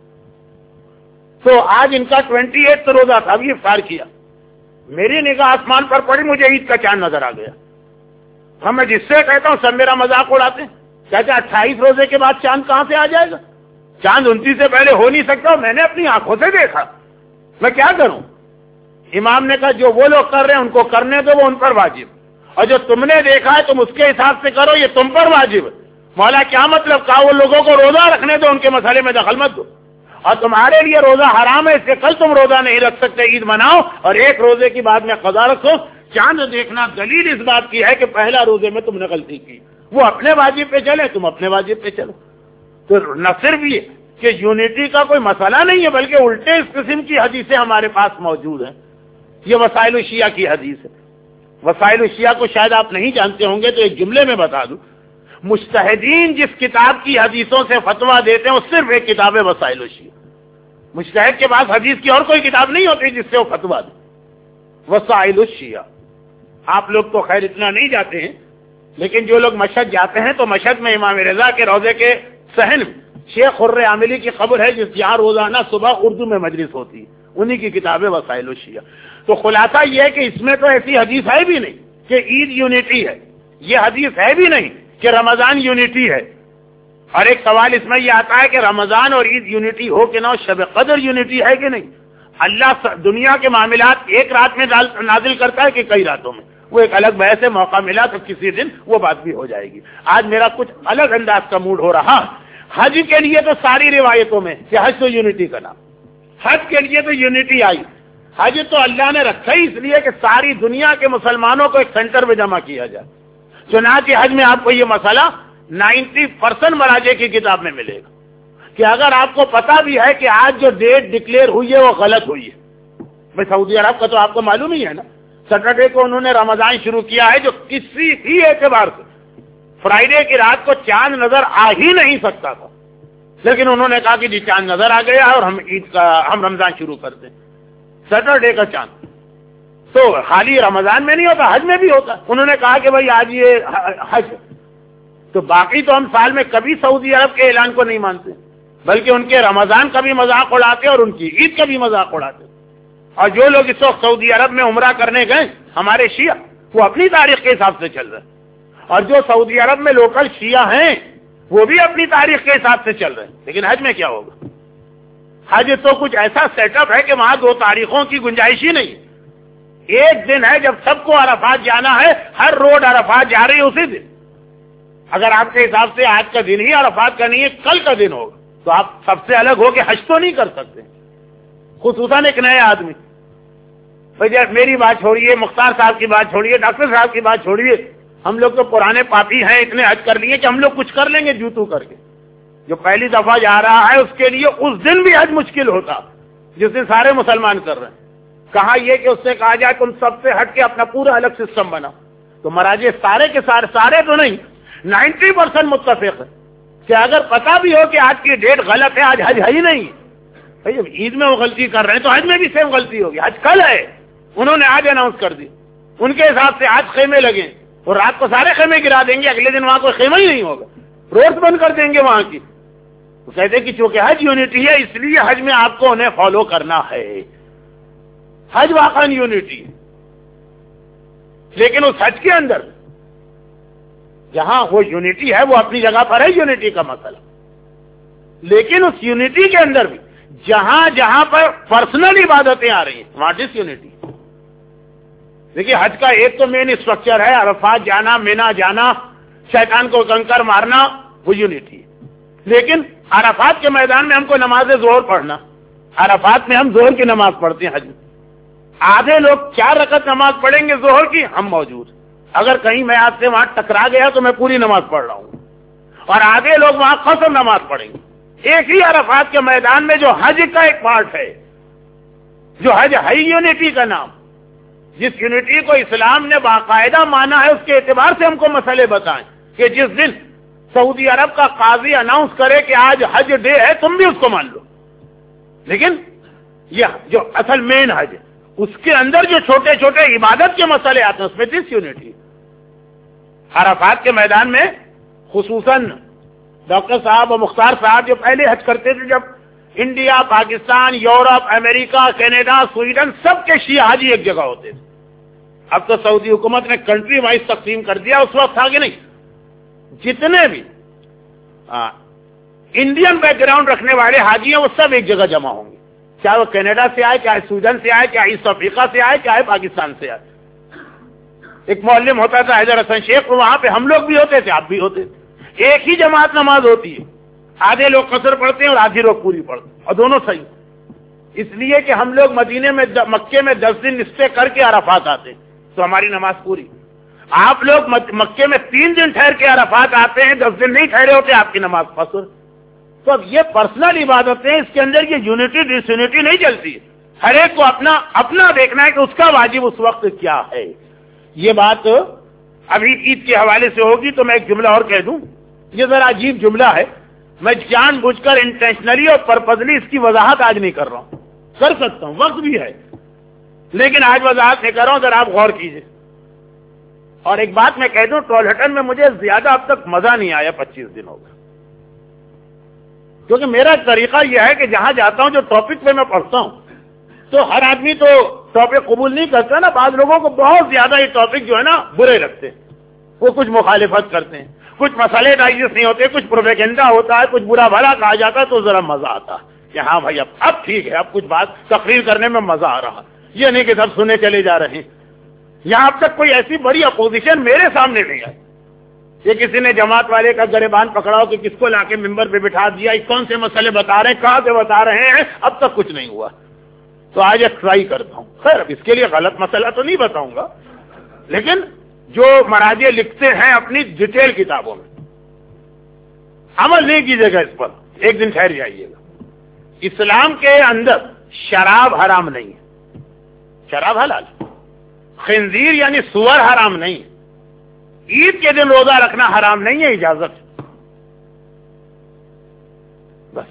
تو آج ان کا 28 روزہ تھا، ابھی افطار کیا، میری نگاہ آسمان پر پڑی، مجھے عید کا چاند نظر آ گیا۔ ہم میں جس سے کہتا ہوں سب میرا مذاق اڑاتے ہیں، کہتے ہیں 28 روزے کے بعد چاند کہاں سے آ جائے گا، چاند 29 سے پہلے ہو نہیں سکتا، میں نے اپنی آنکھوں سے دیکھا، میں کیا کروں؟ امام نے کہا جو وہ لوگ کر رہے ہیں ان کو کرنے دو، وہ ان پر واجب، اور جو تم نے دیکھا ہے تم اس کے حساب سے کرو، یہ تم پر واجب۔ مولا کیا مطلب؟ کہا وہ لوگوں کو روزہ رکھنے دو، ان کے مسئلے میں دخل مت دو، اور تمہارے لیے روزہ حرام ہے، اس سے کل تم روزہ نہیں رکھ سکتے، عید مناؤ اور ایک روزے کی بعد میں قضا رکھو۔ چاند دیکھنا دلیل اس بات کی ہے کہ پہلا روزے میں تم نے غلطی کی، وہ اپنے واجب پہ چلے، تم اپنے واجب پہ چلو۔ تو نہ صرف یہ کہ یونٹی کا کوئی مسئلہ نہیں ہے، بلکہ الٹے اس قسم کی حدیثیں ہمارے پاس موجود ہیں۔ یہ وسائل الشیعہ کی حدیث ہے۔ وسائل الشیعہ کو شاید آپ نہیں جانتے ہوں گے تو ایک جملے میں بتا دوں، مجتہدین جس کتاب کی حدیثوں سے فتویٰ دیتے ہیں وہ صرف ایک کتاب ہے وسائل الشیعہ۔ مجتہد کے پاس حدیث کی اور کوئی کتاب نہیں ہوتی جس سے وہ فتویٰ دے۔ وسائل الشیعہ۔ آپ لوگ تو خیر اتنا نہیں جاتے ہیں، لیکن جو لوگ مشہد جاتے ہیں تو مشہد میں امام رضا کے روضے کے صحن میں شیخ خر عاملی کی قبر ہے، جس یہاں روزانہ صبح اردو میں مجلس ہوتی ہے، انہی کی کتاب ہے وسائل الشیعہ۔ تو خلاصہ یہ ہے کہ اس میں تو ایسی حدیث ہے بھی نہیں کہ عید یونٹی ہے، یہ حدیث ہے بھی نہیں کہ رمضان یونٹی ہے۔ اور ایک سوال اس میں یہ آتا ہے کہ رمضان اور عید یونٹی ہو کہ نہ ہو، شب قدر یونٹی ہے کہ نہیں؟ اللہ دنیا کے معاملات ایک رات میں نازل کرتا ہے کہ کئی راتوں میں، وہ ایک الگ بحث ہے، موقع ملا تو کسی دن وہ بات بھی ہو جائے گی۔ آج میرا کچھ الگ انداز کا موڈ ہو رہا۔ حج کے لیے تو ساری روایتوں میں کہ حج تو یونٹی کا نام، حج کے لیے تو یونٹی آئی۔ حج تو اللہ نے رکھا ہی اس لیے کہ ساری دنیا کے مسلمانوں کو ایک سینٹر میں جمع کیا جائے۔ چنانچہ حج میں آپ کو یہ مسئلہ 90% مراجع کی کتاب میں ملے گا کہ اگر آپ کو پتا بھی ہے کہ آج جو ڈیٹ ڈکلیئر ہوئی ہے وہ غلط ہوئی ہے، بھائی سعودی عرب کا تو آپ کو معلوم ہی ہے نا، سیٹرڈے کو انہوں نے رمضان شروع کیا ہے جو کسی بھی اعتبار سے فرائیڈے کی رات کو چاند نظر آ ہی نہیں سکتا تھا، لیکن انہوں نے کہا کہ جی چاند نظر آ گیا اور ہم رمضان شروع کرتے ہیں سیٹرڈے کا چاند۔ تو خالی رمضان میں نہیں ہوتا، حج میں بھی ہوتا۔ انہوں نے کہا کہ بھائی آج یہ حج، تو باقی تو ہم سال میں کبھی سعودی عرب کے اعلان کو نہیں مانتے، بلکہ ان کے رمضان کا بھی مذاق اڑاتے اور ان کی عید کا بھی مذاق اڑاتے۔ اور جو لوگ اس وقت سعودی عرب میں عمرہ کرنے گئے ہمارے شیعہ، وہ اپنی تاریخ کے حساب سے چل رہے ہیں، اور جو سعودی عرب میں لوکل شیعہ ہیں وہ بھی اپنی تاریخ کے حساب سے چل رہے ہیں۔ لیکن حج میں کیا ہوگا؟ حج تو کچھ ایسا سیٹ اپ ہے کہ وہاں 2 تاریخوں کی گنجائش ہی نہیں۔ ایک دن ہے جب سب کو عرفات جانا ہے، ہر روڈ عرفات جا رہی ہے اسی دن۔ اگر آپ کے حساب سے آج کا دن ہی عرفات کا نہیں ہے، کل کا دن ہوگا، تو آپ سب سے الگ ہو کے حج تو نہیں کر سکتے، خصوصاً ایک نئے آدمی۔ میری بات چھوڑیے، مختار صاحب کی بات چھوڑیے، ڈاکٹر صاحب کی بات چھوڑیے، ہم لوگ تو پرانے پاپی ہیں، اتنے حج کر لیے کہ ہم لوگ کچھ کر لیں گے جوتو کر کے۔ جو پہلی دفعہ جا رہا ہے اس کے لیے اس دن بھی حج مشکل ہوتا جس دن سارے مسلمان کر رہے ہیں۔ کہا یہ کہ اس سے کہا جائے تم سب سے ہٹ کے اپنا پورا الگ سسٹم بناؤ، تو مراجع سارے کے سارے تو نہیں، 90% متفق ہے کہ اگر پتا بھی ہو کہ آج کی ڈیٹ غلط ہے، آج حج ہے ہی نہیں، بھائی جب عید میں وہ غلطی کر رہے ہیں تو حج میں بھی سیم غلطی ہوگی۔ حج کل ہے، انہوں نے آج اناؤنس کر دی، ان کے حساب سے آج خیمے لگے اور رات کو سارے خیمے گرا دیں گے، اگلے دن وہاں کوئی خیمہ ہی نہیں ہوگا، روڈز بند کر دیں گے وہاں کی۔ تو کہتے ہیں کہ چونکہ حج یونٹی ہے اس لیے حج میں آپ کو انہیں فالو کرنا ہے۔ حج واقعا یونٹی ہے، لیکن اس حج کے اندر جہاں وہ یونٹی ہے وہ اپنی جگہ پر ہے یونٹی کا مسئلہ، لیکن اس یونٹی کے اندر بھی جہاں جہاں پر پرسنل عبادتیں آ رہی ہیں وہاں ڈس یونٹی۔ دیکھیے حج کا ایک تو مین اسٹرکچر ہے عرفات جانا، مینا جانا، شیطان کو کنکر مارنا، وہ یونٹی ہے، لیکن عرفات کے میدان میں ہم کو نماز ظہر پڑھنا، عرفات میں ہم ظہر کی نماز پڑھتے ہیں حج میں، آدھے لوگ 4 رکعت نماز پڑھیں گے ظہر کی، ہم موجود، اگر کہیں میں آپ سے وہاں ٹکرا گیا تو میں پوری نماز پڑھ رہا ہوں، اور آدھے لوگ وہاں قصر نماز پڑھیں گے۔ ایک ہی عرفات کے میدان میں جو حج کا ایک پارٹ ہے، جو حج ہے یونٹی کا نام، جس یونٹی کو اسلام نے باقاعدہ مانا ہے، اس کے اعتبار سے ہم کو مسئلے بتائیں کہ جس دن سعودی عرب کا قاضی اناؤنس کرے کہ آج حج ڈے ہے تم بھی اس کو مان لو، لیکن یہ جو اصل مین حج ہے اس کے اندر جو چھوٹے چھوٹے عبادت کے مسئلے آتے ہیں اس میں ڈس یونٹی۔ عرفات کے میدان میں خصوصاً ڈاکٹر صاحب اور مختار صاحب جو پہلے حج کرتے تھے، جب India, Pakistan, Europe, America, Canada, Sweden سب کے شیعہ حاجی ایک جگہ ہوتے تھے۔ اب تو سعودی حکومت نے کنٹری وائز تقسیم کر دیا، اس وقت تھا کہ نہیں، جتنے بھی इंडियन बैकग्राउंड रखने वाले हाजी हैं वो सब एक जगह जमा होंगे, चाहे वो कनाडा से आए, चाहे सूडान से आए, चाहे ईस्ट अफ्रीका से आए, चाहे पाकिस्तान से आए। एक मौलम होता था हैदर हसन शेख, वहां पे हम लोग भी होते थे, आप भी होते थे। एक ही जमात नमाज होती है, आधे लोग कसर पढ़ते हैं और आधे लोग पूरी पढ़ते हैं, और दोनों सही। इसलिए कि हम लोग मदीने में मक्के में 10 दिन स्टे करके अराफात आते हैं, तो हमारी नमाज पूरी। आप लोग मक्के में 3 दिन ठहर के अराफात आते हैं, 10 दिन नहीं ठहरे होते, आपकी नमाज कसर। तो अब ये पर्सनल इबादतें, इसके अंदर ये यूनिटी डिसयूनिटी नहीं चलती। हर एक को अपना अपना देखना है कि उसका वाजिब उस वक्त क्या है। ये बात अभी ईद के हवाले से होगी, तो मैं एक जुमला और कह दूं। ये जरा अजीब जुमला है, मैं जानबूझकर इंटेंशनली और पर्पजली इसकी वजाहत आज नहीं कर रहा हूं, कर सकता हूं, वक्त भी है, लेकिन आज वजाहत नहीं कर रहा हूं, जरा आप गौर कीजिए। और एक बात मैं कह दूं, टॉयलेटन में मुझे ज्यादा अब तक मजा नहीं आया 25 दिन हो गए, क्योंकि मेरा तरीका यह है कि जहां जाता हूं जो टॉपिक पे मैं पढ़ता हूं, तो हर आदमी तो टॉपिक कबूल नहीं करता ना। बाद लोगों को बहुत ज्यादा ये टॉपिक जो है ना बुरे लगते हैं, वो कुछ मुखालिफत करते हैं, कुछ मसले डाइजेस्ट नहीं होते, कुछ प्रोपेगेंडा होता है, कुछ बुरा भला कहा जाता है, तो जरा मजा आता है कि हाँ भाई अब ठीक है, अब कुछ बात तकरीर करने में मजा आ रहा। ये नहीं कि सब सुने चले जा रहे हैं। यहां अब तक कोई ऐसी बड़ी अपोजिशन मेरे सामने नहीं आई। ये किसी ने जमात वाले का गरेबान पकड़ाओ कि किसको लाके मिंबर पे बिठा दिया, कौन से मसले बता रहे हैं, कहां से बता रहे हैं, अब तक कुछ नहीं हुआ। तो आज एक ट्राई करता हूं। खैर, अब इसके लिए गलत मसला तो नहीं बताऊंगा, लेकिन जो मराजे लिखते हैं अपनी डिटेल किताबों में, अमल नहीं कीजिएगा इस पर, एक दिन ठहर जाइएगा। इस्लाम के अंदर शराब हराम नहीं है, शराब हलाल। खिंजीर यानी सुअर हराम नहीं है। ईद के दिन रोजा रखना हराम नहीं है, इजाजत। बस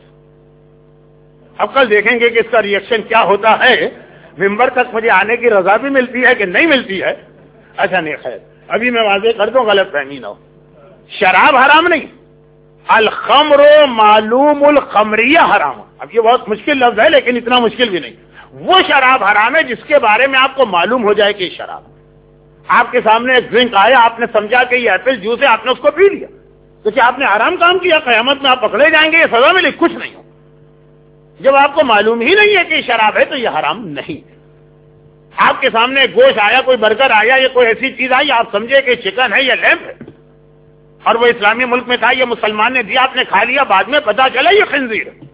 अब कल देखेंगे कि इसका रिएक्शन क्या होता है। मिंबर तक मुझे आने की रजा भी मिलती है कि नहीं मिलती है, अच्छा नहीं, खैर अभी मैं वाज़ेह कर दूं, गलत फहमी ना हो। शराब हराम नहीं, अल खम्रो मालूमुल खमरिया हराम। अब ये बहुत मुश्किल लफ्ज है, लेकिन इतना मुश्किल भी नहीं। वो शराब हराम है जिसके बारे में आपको मालूम हो जाए कि शराब। आपके सामने एक ड्रिंक आया, आपने समझा कि ये एप्पल जूस है, आपने उसको पी लिया, तो क्या आपने हराम काम किया? कयामत में आप पकड़े जाएंगे, ये सजा मिले? कुछ नहीं हो। जब आपको मालूम ही नहीं है कि शराब है तो ये हराम नहीं। आपके सामने गोश्त आया, कोई बर्गर आया, या कोई ऐसी चीज आई, आप समझे कि चिकन है या लैम्प है, और वो इस्लामी मुल्क में था, ये मुसलमान ने दिया, आपने खा लिया, बाद में पता चला ये खिंजीर है।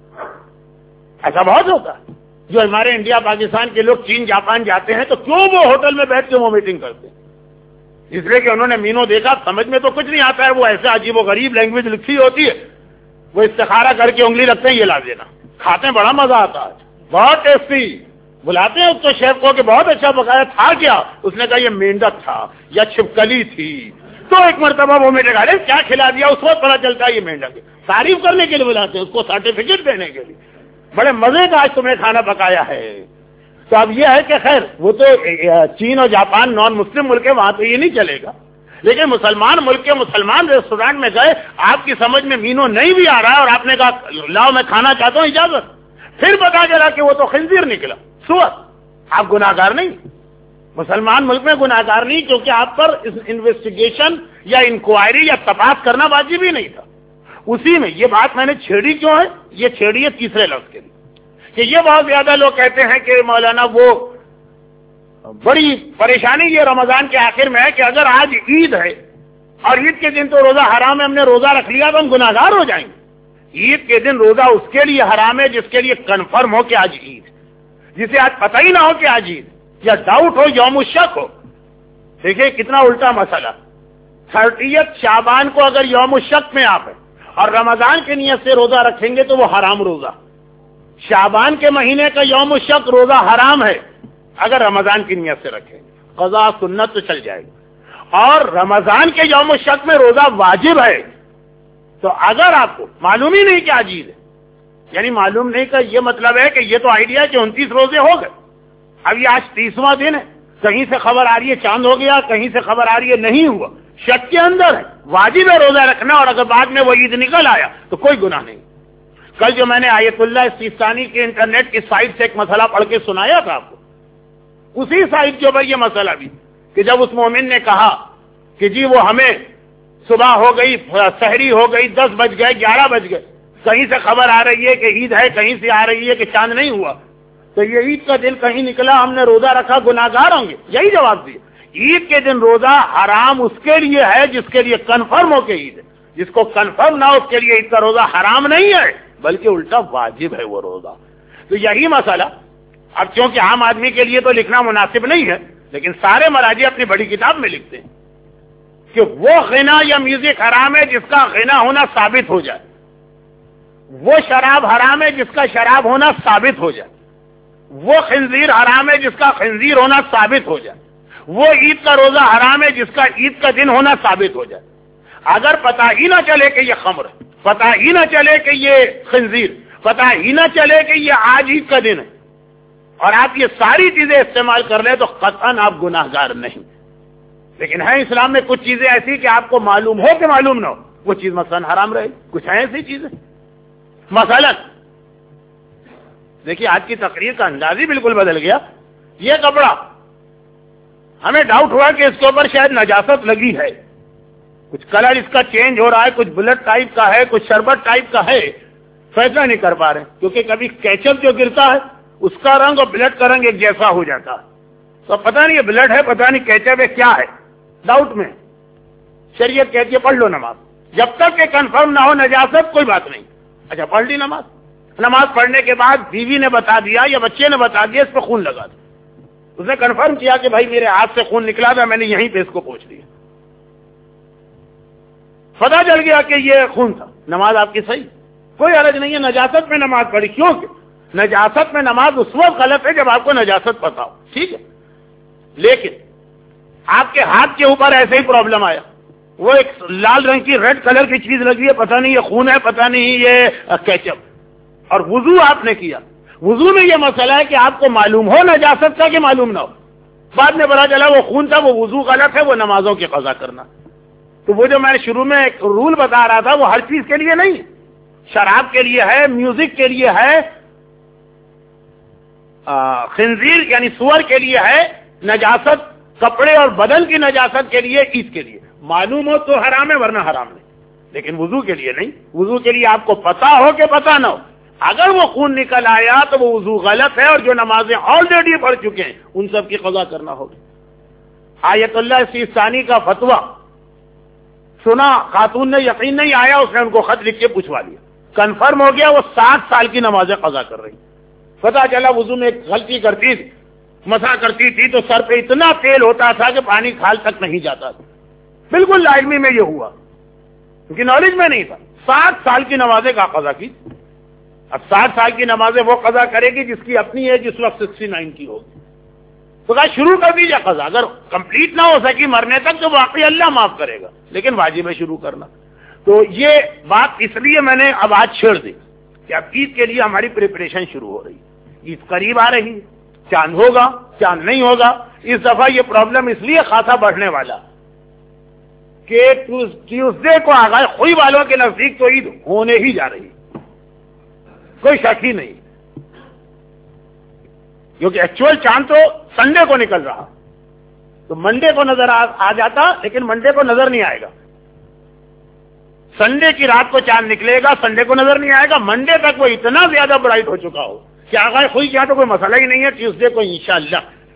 ऐसा बहुत होता है। जो हमारे इंडिया पाकिस्तान के लोग चीन जापान जाते हैं, तो क्यों वो होटल में बैठ के वोमिटिंग करते हैं? इसलिए कि उन्होंने मीनू देखा, समझ में तो कुछ नहीं आता है, वो ऐसे अजीबो गरीब लैंग्वेज लिखी होती है, वो इस्तिखारा करके उंगली रखते हैं, ये ला देना, खाते हैं, बड़ा मजा आता है, बहुत टेस्टी। बुलाते हैं उसको शेफ को कि बहुत अच्छा पकाया, था क्या? उसने कहा ये मेंढक था या छिपकली थी। तो एक मरतबा वो मेरे अरे क्या खिला दिया, उस वक्त पता चलता है ये मेंढक है। तारीफ करने के लिए बुलाते हैं, उसको सर्टिफिकेट देने के लिए, बड़े मजे का आज तुमने खाना पकाया है। तो अब ये है कि खैर वो तो चीन और जापान नॉन मुस्लिम मुल्क है, वहां तो ये नहीं चलेगा, लेकिन मुसलमान मुल्क के मुसलमान रेस्टोरेंट में गए, आपकी समझ में मीनू नहीं भी आ रहा है और आपने कहा लाओ मैं खाना चाहता हूं, इजाजत, फिर पता चला कि वो तो खिंजीर निकला, सुअर, आप गुनाहगार नहीं, मुसलमान मुल्क में गुनाहगार नहीं, क्योंकि आप पर इन्वेस्टिगेशन या इंक्वायरी या तपास करना वाजिब ही नहीं था। उसी में ये बात मैंने छेड़ी क्यों है? ये छेड़ी है तीसरे लफ्ज के लिए, कि ये बहुत ज्यादा लोग कहते हैं कि मौलाना वो बड़ी परेशानी ये रमजान के आखिर में है कि अगर आज ईद है और ईद के दिन तो रोजा हराम है, हमने रोजा रख लिया तो हम गुनाहगार हो जाएंगे। ईद के दिन रोजा उसके लिए हराम है जिसके लिए कन्फर्म हो कि आज ईद, जिसे आज पता ही ना हो कि आज ईद, या डाउट हो, यौम शक हो। देखिए कितना उल्टा मसला। 30 शाबान को अगर यौम शक में आप है और रमजान की नियत से रोजा रखेंगे तो वो हराम रोजा। शाबान के महीने का यौम शक रोजा हराम है, अगर रमजान की नियत से रखेंगे, क़ज़ा सुन्नत तो चल जाएगी। और रमजान के यौम शक में रोजा वाजिब है, तो अगर आपको मालूम ही नहीं कि आज ईद है, यानी मालूम नहीं का ये मतलब है कि ये तो आइडिया है कि 29 रोजे हो गए, अब ये आज 30वां दिन है, कहीं से खबर आ रही है चांद हो गया, कहीं से खबर आ रही है नहीं हुआ, शक के अंदर है, वाजिब है रोजा रखना, और अगर बाद में वो ईद निकल आया तो कोई गुनाह नहीं। कल जो मैंने आयतुल्लाह सिस्तानी के इंटरनेट की साइट से एक मसला पढ़ के सुनाया था आपको, उसी साइट के ऊपर ये मसला भी, कि जब उस मोमिन ने कहा कि जी वो हमें सुबह हो गई, सहरी हो गई, 10 बज गए, 11 बज गए, کہیں سے خبر آ رہی ہے کہ عید ہے، کہیں سے آ رہی ہے کہ چاند نہیں ہوا، تو یہ عید کا دن کہیں نکلا، ہم نے روزہ رکھا، گناہگار ہوں گے؟ یہی جواب دیا۔ عید کے دن روزہ حرام اس کے لیے ہے جس کے لیے کنفرم ہو کے عید ہے، جس کو کنفرم نہ ہو اس کے لیے عید کا روزہ حرام نہیں ہے بلکہ الٹا واجب ہے وہ روزہ۔ تو یہی مسئلہ اب چونکہ عام آدمی کے لیے تو لکھنا مناسب نہیں ہے، لیکن سارے مراجع اپنی بڑی کتاب میں لکھتے ہیں کہ وہ غنا یا میوزک حرام ہے جس کا غنا ہونا ثابت ہو جائے، وہ شراب حرام ہے جس کا شراب ہونا ثابت ہو جائے، وہ خنزیر حرام ہے جس کا خنزیر ہونا ثابت ہو جائے، وہ عید کا روزہ حرام ہے جس کا عید کا دن ہونا ثابت ہو جائے۔ اگر پتہ ہی نہ چلے کہ یہ خمر ہے، پتہ ہی نہ چلے کہ یہ خنزیر، پتہ ہی نہ چلے کہ یہ آج عید کا دن ہے، اور آپ یہ ساری چیزیں استعمال کر لیں تو قطعاً آپ گناہگار نہیں۔ لیکن ہے اسلام میں کچھ چیزیں ایسی کہ آپ کو معلوم ہو کہ معلوم نہ ہو، وہ چیز مثلاً حرام رہے، کچھ ہیں ایسی چیزیں۔ مثلاً دیکھیے آج کی تقریر کا انداز ہی بالکل بدل گیا۔ یہ کپڑا ہمیں ڈاؤٹ ہوا کہ اس کے اوپر شاید نجاست لگی ہے، کچھ کلر اس کا چینج ہو رہا ہے، کچھ بلٹ ٹائپ کا ہے، کچھ شربت ٹائپ کا ہے، فیصلہ نہیں کر پا رہے کیونکہ کبھی کیچپ جو گرتا ہے اس کا رنگ اور بلٹ کا رنگ ایک جیسا ہو جاتا ہے، تو پتہ نہیں یہ بلٹ ہے، پتہ نہیں کیچپ ہے، کیا ہے، ڈاؤٹ میں۔ شریعت کہتی ہے پڑھ لو نماز، جب تک کہ کنفرم نہ ہو نجاست کوئی بات نہیں۔ اچھا پڑھ لی نماز، نماز پڑھنے کے بعد بیوی نے بتا دیا یا بچے نے بتا دیا اس پہ خون لگا دیا، اس نے کنفرم کیا کہ بھائی میرے ہاتھ سے خون نکلا تھا، میں نے یہیں پہ اس کو پوچھ لیا، پتہ چل گیا کہ یہ خون تھا، نماز آپ کی صحیح، کوئی حرج نہیں ہے نجاست میں نماز پڑھی، کیونکہ نجاست میں نماز اس وقت غلط ہے جب آپ کو نجاست پتہ ہو، ٹھیک ہے۔ لیکن آپ کے ہاتھ کے اوپر ایسے ہی پرابلم آیا، وہ ایک لال رنگ کی ریڈ کلر کی چیز لگی ہے، پتہ نہیں یہ خون ہے، پتہ نہیں یہ کیچپ، اور وضو آپ نے کیا، وضو میں یہ مسئلہ ہے کہ آپ کو معلوم ہو نجاست کا کہ معلوم نہ ہو، بعد میں پتا چلا وہ خون تھا، وہ وضو غلط ہے، وہ نمازوں کی قضا کرنا۔ تو وہ جو میں نے شروع میں ایک رول بتا رہا تھا وہ ہر چیز کے لیے نہیں، شراب کے لیے ہے، میوزک کے لیے ہے، خنزیر یعنی سور کے لیے ہے، نجاست کپڑے اور بدن کی نجاست کے لیے، عید کے لیے معلوم ہو تو حرام ہے ورنہ حرام نہیں، لیکن وضو کے لیے نہیں۔ وضو کے لیے آپ کو پتا ہو کہ پتا نہ ہو، اگر وہ خون نکل آیا تو وہ وضو غلط ہے، اور جو نمازیں آلریڈی پڑھ چکے ہیں ان سب کی قضا کرنا ہوگی۔ آیت اللہ سیستانی کا فتویٰ سنا، خاتون نے یقین نہیں آیا، اس نے ان کو خط لکھ کے پوچھوا لیا، کنفرم ہو گیا وہ 60 سال کی نمازیں قضا کر رہی۔ پتا چلا وضو میں ایک غلطی کرتی تھی، مسا کرتی تھی تو سر پہ اتنا تیل ہوتا تھا کہ پانی کھال تک نہیں جاتا تھا، بالکل لا علمی میں یہ ہوا کیونکہ نالج میں نہیں تھا۔ 60 سال کی نمازیں کا قضا کی، اب 60 سال کی نمازیں وہ قضا کرے گی جس کی اپنی ایج اس وقت 69 کی ہوگی، تو کہا شروع کر دیجیے قضا، اگر کمپلیٹ نہ ہو سکی مرنے تک تو واقعی اللہ معاف کرے گا، لیکن واجب ہے شروع کرنا۔ تو یہ بات اس لیے میں نے اب آج چھیڑ دی کہ اب عید کے لیے ہماری پریپریشن شروع ہو رہی ہے، عید قریب آ رہی ہے، چاند ہوگا چاند نہیں ہوگا، اس دفعہ یہ پرابلم اس لیے خاصا بڑھنے والا کہ ٹیوزڈے کو آغاز خوئی والوں کے نزدیک تو عید ہونے ہی جا رہی، کوئی شک ہی نہیں، کیونکہ ایکچوئل چاند تو سنڈے کو نکل رہا، تو منڈے کو نظر آ جاتا، لیکن منڈے کو نظر نہیں آئے گا، سنڈے کی رات کو چاند نکلے گا، سنڈے کو نظر نہیں آئے گا، منڈے تک وہ اتنا زیادہ برائٹ ہو چکا ہو کہ آغاز خوئی کیا تو کوئی مسئلہ ہی نہیں ہے، ٹیوزڈے کو انشاءاللہ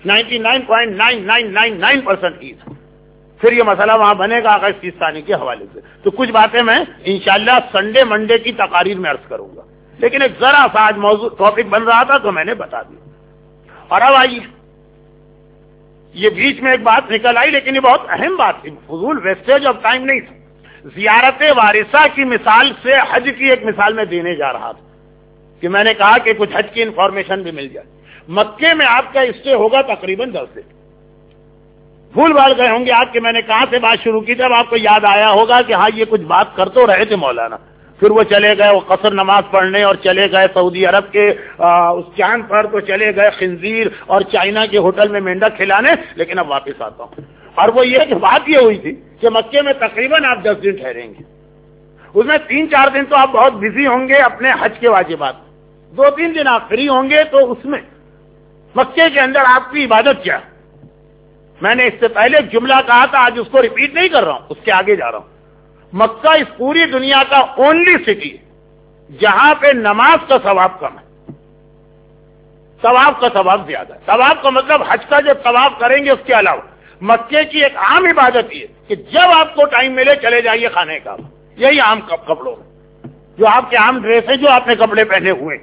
99.9999% عید، پھر یہ مسئلہ وہاں بنے گا آغاز سیستانی کے حوالے سے۔ تو کچھ باتیں میں انشاءاللہ سنڈے منڈے کی تقاریر میں عرض کروں گا، لیکن ایک ذرا سا آج موضوع ٹاپک بن رہا تھا تو میں نے بتا دیا۔ اور اب آئیے، یہ بیچ میں ایک بات نکل آئی لیکن یہ بہت اہم بات تھی، فضول ویسٹیج آف ٹائم نہیں تھا، زیارت وارثہ کی مثال سے حج کی ایک مثال میں دینے جا رہا تھا کہ میں نے کہا کہ کچھ حج کی انفارمیشن بھی مل جائے۔ مکے میں آپ کا اسٹے ہوگا تقریباً 10 دن، بھول بھال گئے ہوں گے آپ کہ میں نے کہاں سے بات شروع کی تھی، اب آپ کو یاد آیا ہوگا کہ ہاں یہ کچھ بات کر تو رہے تھے مولانا، پھر وہ چلے گئے وہ قصر نماز پڑھنے، اور چلے گئے سعودی عرب کے اس چاند پر، تو چلے گئے خنزیر اور چائنا کے ہوٹل میں مینڈک کھلانے، لیکن اب واپس آتا ہوں، اور وہ یہ کہ بات یہ ہوئی تھی کہ مکے میں تقریباً آپ 10 دن ٹھہریں گے، اس میں 3-4 دن تو آپ بہت بزی ہوں گے اپنے حج کے واجبات، 2-3 دن آپ فری ہوں گے، تو اس میں مکے کے اندر آپ کی عبادت کیا؟ میں نے اس سے پہلے ایک جملہ کہا تھا، آج اس کو ریپیٹ نہیں کر رہا ہوں، اس کے آگے جا رہا ہوں۔ مکہ اس پوری دنیا کا اونلی سٹی ہے جہاں پہ نماز کا ثواب کم ہے، طواف کا ثواب زیادہ ہے. طواف کا مطلب حج کا جو طواف کریں گے اس کے علاوہ مکے کی ایک عام عبادت یہ کہ جب آپ کو ٹائم ملے چلے جائیے خانہ کعبہ. یہی عام کپڑوں میں جو آپ کے عام ڈریس ہیں، جو آپ نے کپڑے پہنے ہوئے.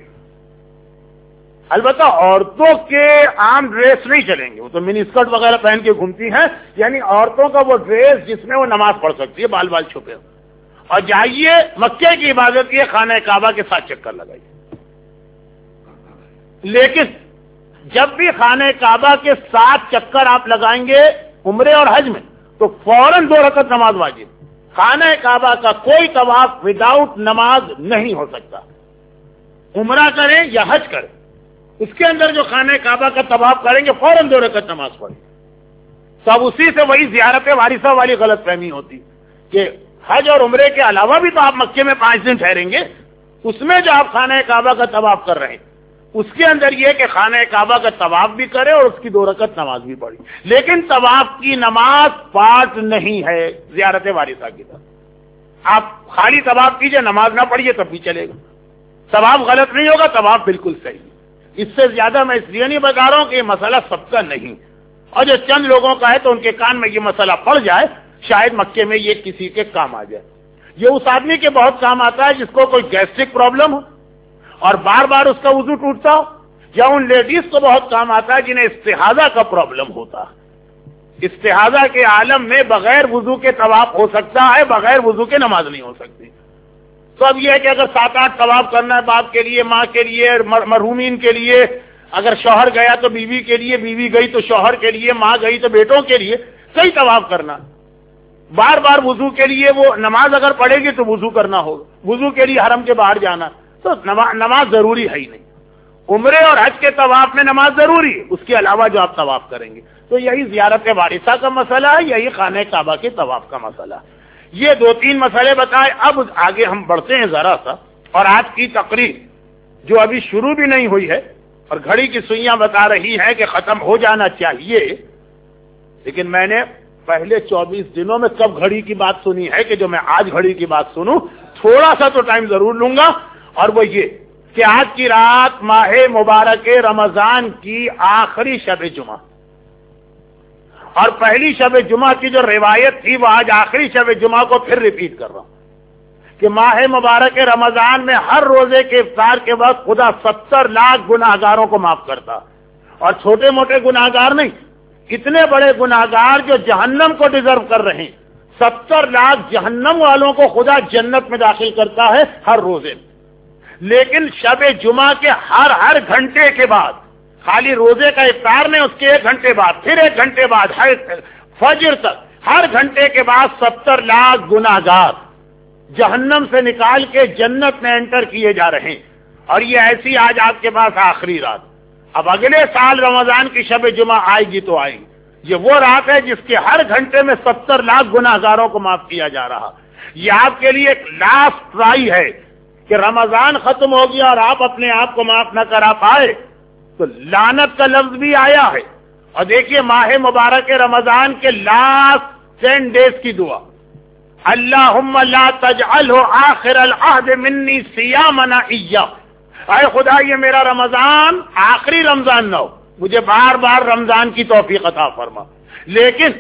البتہ عورتوں کے عام ڈریس نہیں چلیں گے، وہ تو منی اسکرٹ وغیرہ پہن کے گھومتی ہیں، یعنی عورتوں کا وہ ڈریس جس میں وہ نماز پڑھ سکتی ہے بال بال چھپے. اور جائیے مکے کی عبادت یہ خانہ کعبہ کے ساتھ چکر لگائیے. لیکن جب بھی خانہ کعبہ کے ساتھ چکر آپ لگائیں گے عمرے اور حج میں تو فوراً 2 رکعت نماز واجب. خانہ کعبہ کا کوئی طواف وداؤٹ نماز نہیں ہو سکتا. عمرہ کریں یا حج کریں، اس کے اندر جو خانہ کعبہ کا طواف کریں گے فوراً 2 رکعت نماز پڑھیں. سب اسی سے وہی زیارت وارثہ والی غلط فہمی ہوتی کہ حج اور عمرے کے علاوہ بھی تو آپ مکے میں 5 دن ٹھہریں گے، اس میں جو آپ خانہ کعبہ کا طواف کر رہے ہیں اس کے اندر یہ کہ خانہ کعبہ کا طواف بھی کرے اور اس کی 2 رکعت نماز بھی پڑھی. لیکن طواف کی نماز پارٹ نہیں ہے زیارت وارثہ کی طرح. آپ خالی طواف کیجئے، نماز نہ پڑھیے تب بھی چلے گا، طواف غلط نہیں ہوگا، طواف بالکل صحیح. اس سے زیادہ میں اس لیے نہیں بتا رہا ہوں کہ یہ مسئلہ سب کا نہیں، اور جو چند لوگوں کا ہے تو ان کے کان میں یہ مسئلہ پڑ جائے، شاید مکے میں یہ کسی کے کام آ جائے. یہ اس آدمی کے بہت کام آتا ہے جس کو کوئی گیسٹرک پرابلم ہو اور بار بار اس کا وضو ٹوٹتا ہو، یا ان لیڈیز کو بہت کام آتا ہے جنہیں استحاضہ کا پرابلم ہوتا ہے. استحاضہ کے عالم میں بغیر وضو کے طواف ہو سکتا ہے، بغیر وضو کے نماز نہیں ہو سکتی. تو اب یہ ہے کہ اگر 7-8 طواف کرنا ہے باپ کے لیے، ماں کے لیے، مرحومین کے لیے، اگر شوہر گیا تو بیوی کے لیے، بیوی گئی تو شوہر کے لیے، ماں گئی تو بیٹوں کے لیے، کئی طواف کرنا. بار بار وضو کے لیے وہ نماز اگر پڑھے گی تو وضو کرنا ہوگا، وضو کے لیے حرم کے باہر جانا، تو نماز ضروری ہے ہی نہیں. عمرے اور حج کے طواف میں نماز ضروری ہے، اس کے علاوہ جو آپ طواف کریں گے. تو یہی زیارت وارثہ کا مسئلہ ہے، یہی خانہ کعبہ کے طواف کا مسئلہ ہے. یہ 2-3 مسئلے بتائے. اب آگے ہم بڑھتے ہیں ذرا سا، اور آج کی تقریر جو ابھی شروع بھی نہیں ہوئی ہے اور گھڑی کی سوئیاں بتا رہی ہیں کہ ختم ہو جانا چاہیے، لیکن میں نے پہلے 24 دنوں میں کب گھڑی کی بات سنی ہے کہ جو میں آج گھڑی کی بات سنوں. تھوڑا سا تو ٹائم ضرور لوں گا، اور وہ یہ کہ آج کی رات ماہ مبارک رمضان کی آخری شب جمعہ، اور پہلی شب جمعہ کی جو روایت تھی وہ آج آخری شب جمعہ کو پھر ریپیٹ کر رہا ہوں کہ ماہ مبارک رمضان میں ہر روزے کے افطار کے وقت خدا 70 لاکھ گناہگاروں کو معاف کرتا، اور چھوٹے موٹے گناہگار نہیں، اتنے بڑے گناہگار جو جہنم کو ڈیزرو کر رہے ہیں. 70 لاکھ جہنم والوں کو خدا جنت میں داخل کرتا ہے ہر روزے میں. لیکن شب جمعہ کے ہر گھنٹے کے بعد، خالی روزے کا افطار میں اس کے 1 گھنٹے بعد، پھر 1 گھنٹے بعد، فجر تک ہر گھنٹے کے بعد 70 لاکھ گناہگار جہنم سے نکال کے جنت میں انٹر کیے جا رہے ہیں. اور یہ ایسی آج آپ کے پاس آخری رات. اب اگلے سال رمضان کی شب جمعہ آئے گی تو آئے گی. یہ وہ رات ہے جس کے ہر گھنٹے میں 70 لاکھ گناہگاروں کو معاف کیا جا رہا. یہ آپ کے لیے ایک لاسٹ ٹرائی ہے کہ رمضان ختم ہو گیا اور آپ اپنے آپ کو معاف نہ کرا پائے تو لعنت کا لفظ بھی آیا ہے. اور دیکھیے ماہ مبارک رمضان کے لاسٹ 10 ڈیز کی دعا، اللہم لا تجعلہ آخر العہد منی صیامنا ایہ. اے خدا یہ میرا رمضان آخری رمضان نہ ہو، مجھے بار بار رمضان کی توفیق عطا فرما. لیکن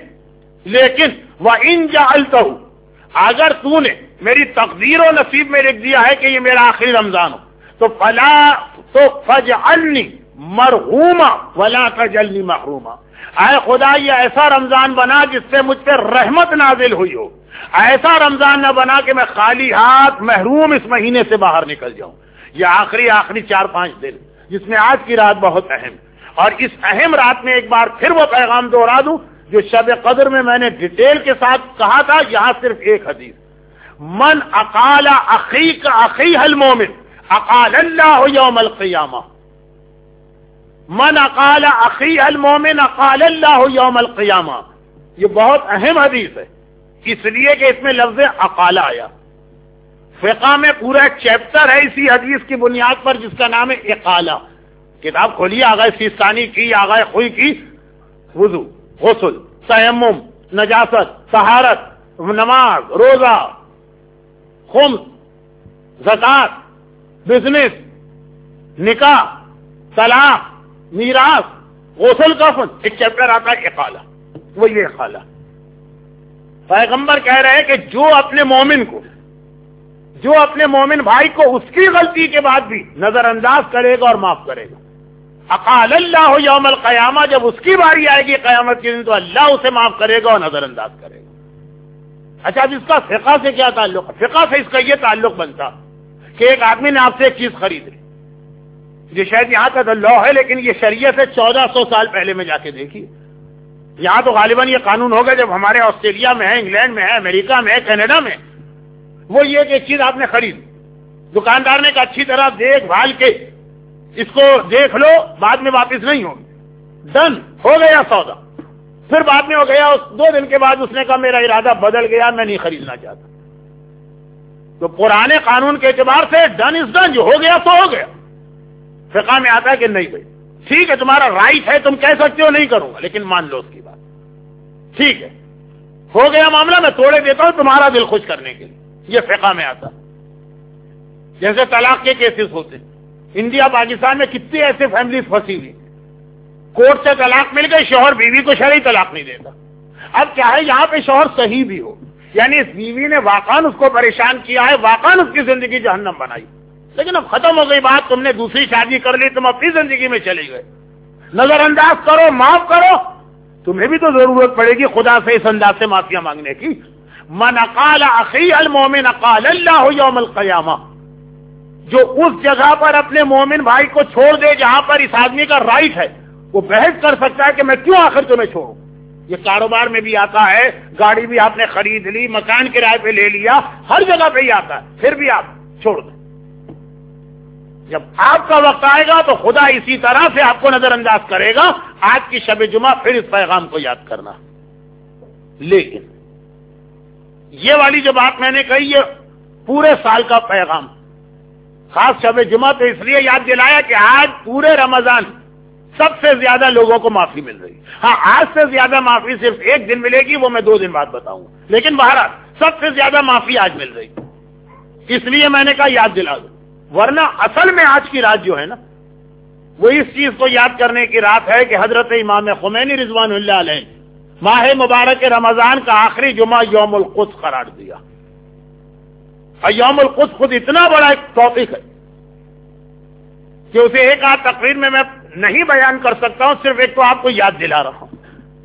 وَإِن جَعَلْتَهُ، اگر تو نے میری تقدیر و نصیب میں لکھ دیا ہے کہ یہ میرا آخری رمضان ہو تو فَاجْعَلْنِي مَرْحُومًا وَلَا تَجْعَلْنِي مَحْرُومًا. اے خدا یہ ایسا رمضان بنا جس سے مجھ پہ رحمت نازل ہوئی ہو، ایسا رمضان نہ بنا کہ میں خالی ہاتھ محروم اس مہینے سے باہر نکل جاؤں. یہ آخری 4-5 دن جس میں آج کی رات بہت اہم، اور اس اہم رات میں ایک بار پھر وہ پیغام دوہرا دوں جو شب قدر میں میں نے ڈیٹیل کے ساتھ کہا تھا. یہاں صرف ایک حدیث، من اقال اخیک اخیہ المومن اقال اللہ یوم القیامہ. من اقال اخیہ المومن اقال اللہ یوم القیامہ. یہ بہت اہم حدیث ہے اس لیے کہ اس میں لفظ اقالہ آیا. فقہ میں پورا ایک چیپٹر ہے اسی حدیث کی بنیاد پر جس کا نام ہے اقالہ. کتاب کھولیے، آغا سیستانی کی، آغا خوئی کی، وضو، غسل، تیمم، نجاست، طہارت، نماز، روزہ، خمس، زکات، بزنس، نکاح، طلاق، میراث، غسل کفن، ایک چیپٹر آتا ہے اقالہ، وہ یہ اقالہ. پیغمبر کہہ رہے ہیں کہ جو اپنے مومن بھائی کو اس کی غلطی کے بعد بھی نظر انداز کرے گا اور معاف کرے گا، اقال اللہ یوم القیامہ، جب اس کی باری آئے گی قیامت کے دن تو اللہ اسے معاف کرے گا اور نظر انداز کرے گا. اچھا اب اس کا فقہ سے کیا تعلق ہے؟ فقہ سے اس کا یہ تعلق بنتا کہ ایک آدمی نے آپ سے ایک چیز خرید لی، یہ شاید یہاں کا لا ہے لیکن یہ شریعت سے 1400 سال پہلے میں جا کے دیکھی. یہاں تو غالباً یہ قانون ہوگا، جب ہمارے آسٹریلیا میں ہے، انگلینڈ میں ہے، امریکہ میں ہے، کینیڈا میں، وہ یہ کہ ایک چیز آپ نے خرید، دکاندار نے کہا اچھی طرح دیکھ بھال کے اس کو دیکھ لو، بعد میں واپس نہیں ہوگی. ڈن ہو گیا سودا. پھر بعد میں ہو گیا، 2 دن کے بعد اس نے کہا میرا ارادہ بدل گیا، میں نہیں خریدنا چاہتا. تو پرانے قانون کے اعتبار سے ڈن از ڈن، جو ہو گیا تو ہو گیا. فقہ میں آتا ہے کہ نہیں بھائی ٹھیک ہے تمہارا رائٹ ہے، تم کہہ سکتے ہو نہیں کروں گا، لیکن مان لو اس کی بات، ٹھیک ہے ہو گیا معاملہ، میں توڑے دیتا ہوں تمہارا دل خوش کرنے کے لیے. یہ فقہ میں آتا. جیسے طلاق کے کیسز ہوتے ہیں انڈیا پاکستان میں، کتنی ایسے فیملیز پھنسی ہوئی، کورٹ سے طلاق مل گئی، شوہر بیوی کو شرعی طلاق نہیں دیتا. اب کیا ہے یہاں پہ شوہر صحیح بھی ہو، یعنی اس بیوی نے واقعاً اس کو پریشان کیا ہے، واقعاً اس کی زندگی جہنم بنائی، لیکن اب ختم ہو گئی بات، تم نے دوسری شادی کر لی، تم اپنی زندگی میں چلے گئے. نظر انداز کرو، معاف کرو، تمہیں بھی تو ضرورت پڑے گی خدا سے اس انداز سے معافیاں مانگنے کی. من اقال اخی المومن اقال اللہ یوم القیامہ، جو اس جگہ پر اپنے مومن بھائی کو چھوڑ دے جہاں پر اس آدمی کا رائٹ ہے، وہ بحث کر سکتا ہے کہ میں کیوں آخر تمہیں چھوڑوں. یہ کاروبار میں بھی آتا ہے، گاڑی بھی آپ نے خرید لی، مکان کرائے پہ لے لیا، ہر جگہ پہ ہی آتا ہے، پھر بھی آپ چھوڑ دیں. جب آپ کا وقت آئے گا تو خدا اسی طرح سے آپ کو نظر انداز کرے گا. آج کی شب جمعہ پھر اس پیغام کو یاد کرنا. لیکن یہ والی جو بات میں نے کہی، یہ پورے سال کا پیغام، خاص شب جمعہ تو اس لیے یاد دلایا کہ آج پورے رمضان سب سے زیادہ لوگوں کو معافی مل رہی. ہاں آج سے زیادہ معافی صرف ایک دن ملے گی، وہ میں 2 دن بعد بتاؤں، لیکن بہرحال سب سے زیادہ معافی آج مل رہی. اس لیے میں نے کہا یاد دلا دوں، ورنہ اصل میں آج کی رات جو ہے نا، وہ اس چیز کو یاد کرنے کی رات ہے کہ حضرت امام خمینی رضوان اللہ علیہ ماہ مبارک رمضان کا آخری جمعہ یوم القدس قرار دیا. اور یوم القدس خود اتنا بڑا ایک ٹاپک ہے کہ اسے ایک آدھ تقریر میں نہیں بیان کر سکتا ہوں، صرف ایک تو آپ کو یاد دلا رہا ہوں.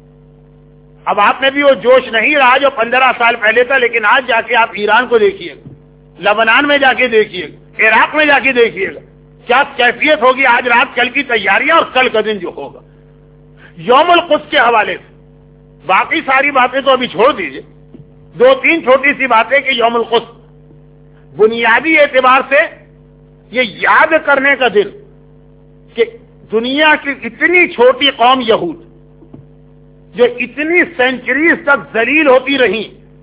اب آپ میں بھی وہ جوش نہیں رہا جو 15 سال پہلے تھا، لیکن آج جا کے آپ ایران کو دیکھیے گا، لبنان میں جا کے دیکھیے گا، عراق میں جا کے دیکھیے گا، کیا کیفیت ہوگی آج رات کل کی تیاریاں اور کل کا دن جو ہوگا یوم القدس کے حوالے سے. باقی ساری باتیں تو ابھی چھوڑ دیجئے، 2-3 چھوٹی سی باتیں کہ یوم القدس بنیادی اعتبار سے یہ یاد کرنے کا دن کہ دنیا کی اتنی چھوٹی قوم یہود جو اتنی سینچریز تک ذلیل ہوتی رہی،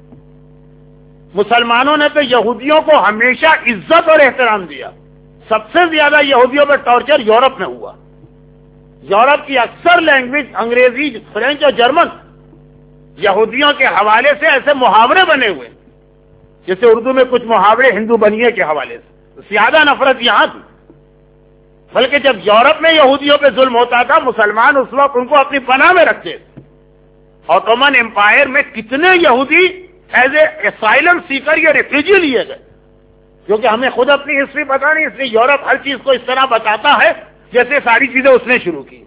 مسلمانوں نے تو یہودیوں کو ہمیشہ عزت اور احترام دیا. سب سے زیادہ یہودیوں پر ٹارچر یورپ میں ہوا. یورپ کی اکثر لینگویج انگریزی، فرینچ اور جرمن یہودیوں کے حوالے سے ایسے محاورے بنے ہوئے، جیسے اردو میں کچھ محاورے ہندو بنیے کے حوالے سے. زیادہ نفرت یہاں تھی، بلکہ جب یورپ میں یہودیوں پہ ظلم ہوتا تھا مسلمان اس وقت ان کو اپنی پناہ میں رکھتے تھے. اوٹومن امپائر میں کتنے یہودی ایز اے اسائلم سیکر یا ریفیوجی لیے گئے، کیونکہ ہمیں خود اپنی ہسٹری پتا نہیں، اس لیے یورپ ہر چیز کو اس طرح بتاتا ہے جیسے ساری چیزیں اس نے شروع کی.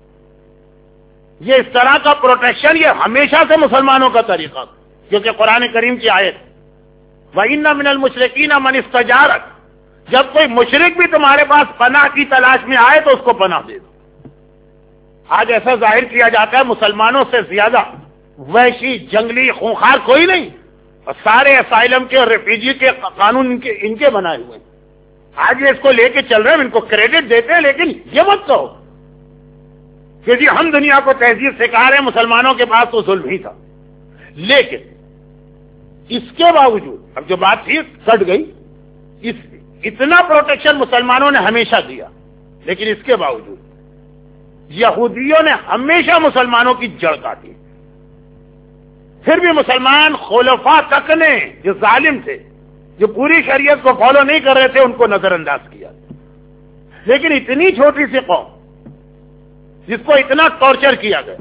یہ اس طرح کا پروٹیکشن یہ ہمیشہ سے مسلمانوں کا طریقہ، کیونکہ قرآن کریم کی آیت وَإِنَّ مِنَ الْمُشْرِكِينَ مَنِ اسْتَجَارَكَ، جب کوئی مشرک بھی تمہارے پاس پناہ کی تلاش میں آئے تو اس کو پناہ دے دو. آج ایسا ظاہر کیا جاتا ہے مسلمانوں سے زیادہ وحشی جنگلی خونخوار کوئی نہیں، اور سارے اسائلم کے اور ریفیوجی کے قانون ان کے بنائے ہوئے. آج یہ اس کو لے کے چل رہے ہیں، ان کو کریڈٹ دیتے ہیں، لیکن یہ مت کہو کہ جی ہم دنیا کو تہذیب سکھا رہے ہیں، مسلمانوں کے پاس تو ظلم ہی تھا. لیکن اس کے باوجود اب جو بات تھی کٹ گئی، اتنا پروٹیکشن مسلمانوں نے ہمیشہ دیا، لیکن اس کے باوجود یہودیوں نے ہمیشہ مسلمانوں کی جڑ کاٹی. پھر بھی مسلمان خلفاء تک نے جو ظالم تھے جو پوری شریعت کو فالو نہیں کر رہے تھے ان کو نظر انداز کیا. لیکن اتنی چھوٹی سی قوم جس کو اتنا ٹارچر کیا گیا,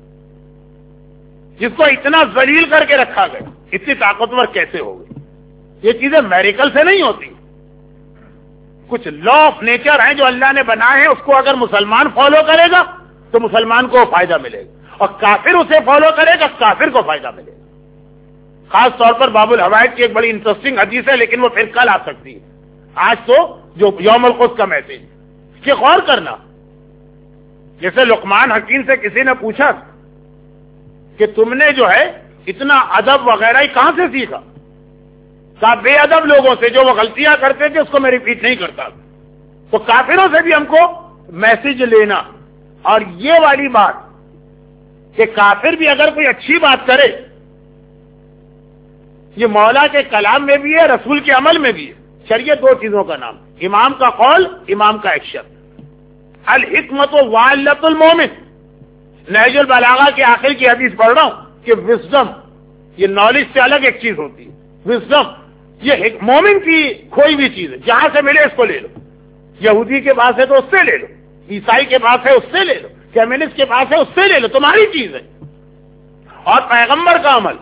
جس کو اتنا ذلیل کر کے رکھا گیا, اتنی طاقتور کیسے ہو گئی؟ یہ چیزیں میریکل سے نہیں ہوتی. کچھ لا آف نیچر ہیں جو اللہ نے بنائے ہیں, اس کو اگر مسلمان فالو کرے گا تو مسلمان کو فائدہ ملے گا, اور کافر اسے فالو کرے گا کافر کو فائدہ ملے گا. خاص طور پر باب الحوائج کی ایک بڑی انٹرسٹنگ حدیث ہے, لیکن وہ پھر کل آ سکتی ہے. آج تو جو یوم القدس کا میسج, اس کے غور کرنا. جیسے لقمان حکیم سے کسی نے پوچھا کہ تم نے جو ہے اتنا ادب وغیرہ کہاں سے سیکھا؟ کہا بے ادب لوگوں سے, جو وہ غلطیاں کرتے تھے اس کو میں ریپیٹ نہیں کرتا. تو کافروں سے بھی ہم کو میسج لینا. اور یہ والی بات کہ کافر بھی اگر کوئی اچھی بات کرے, یہ مولا کے کلام میں بھی ہے, رسول کے عمل میں بھی ہے. شریعت دو چیزوں کا نام, امام کا قول, امام کا ایکشن. الحکمت وعلت المومن, نہج البلاغہ کے آخر کی حدیث پڑھ رہا ہوں کہ وزڈم, یہ نالج سے الگ ایک چیز ہوتی ہے. وزڈم یہ مومن کی کوئی بھی چیز ہے, جہاں سے ملے اس کو لے لو. یہودی کے پاس ہے تو اس سے لے لو, عیسائی کے پاس ہے اس سے لے لو, کمیونسٹ کے پاس ہے اس سے لے لو, تمہاری چیز ہے. اور پیغمبر کا عمل,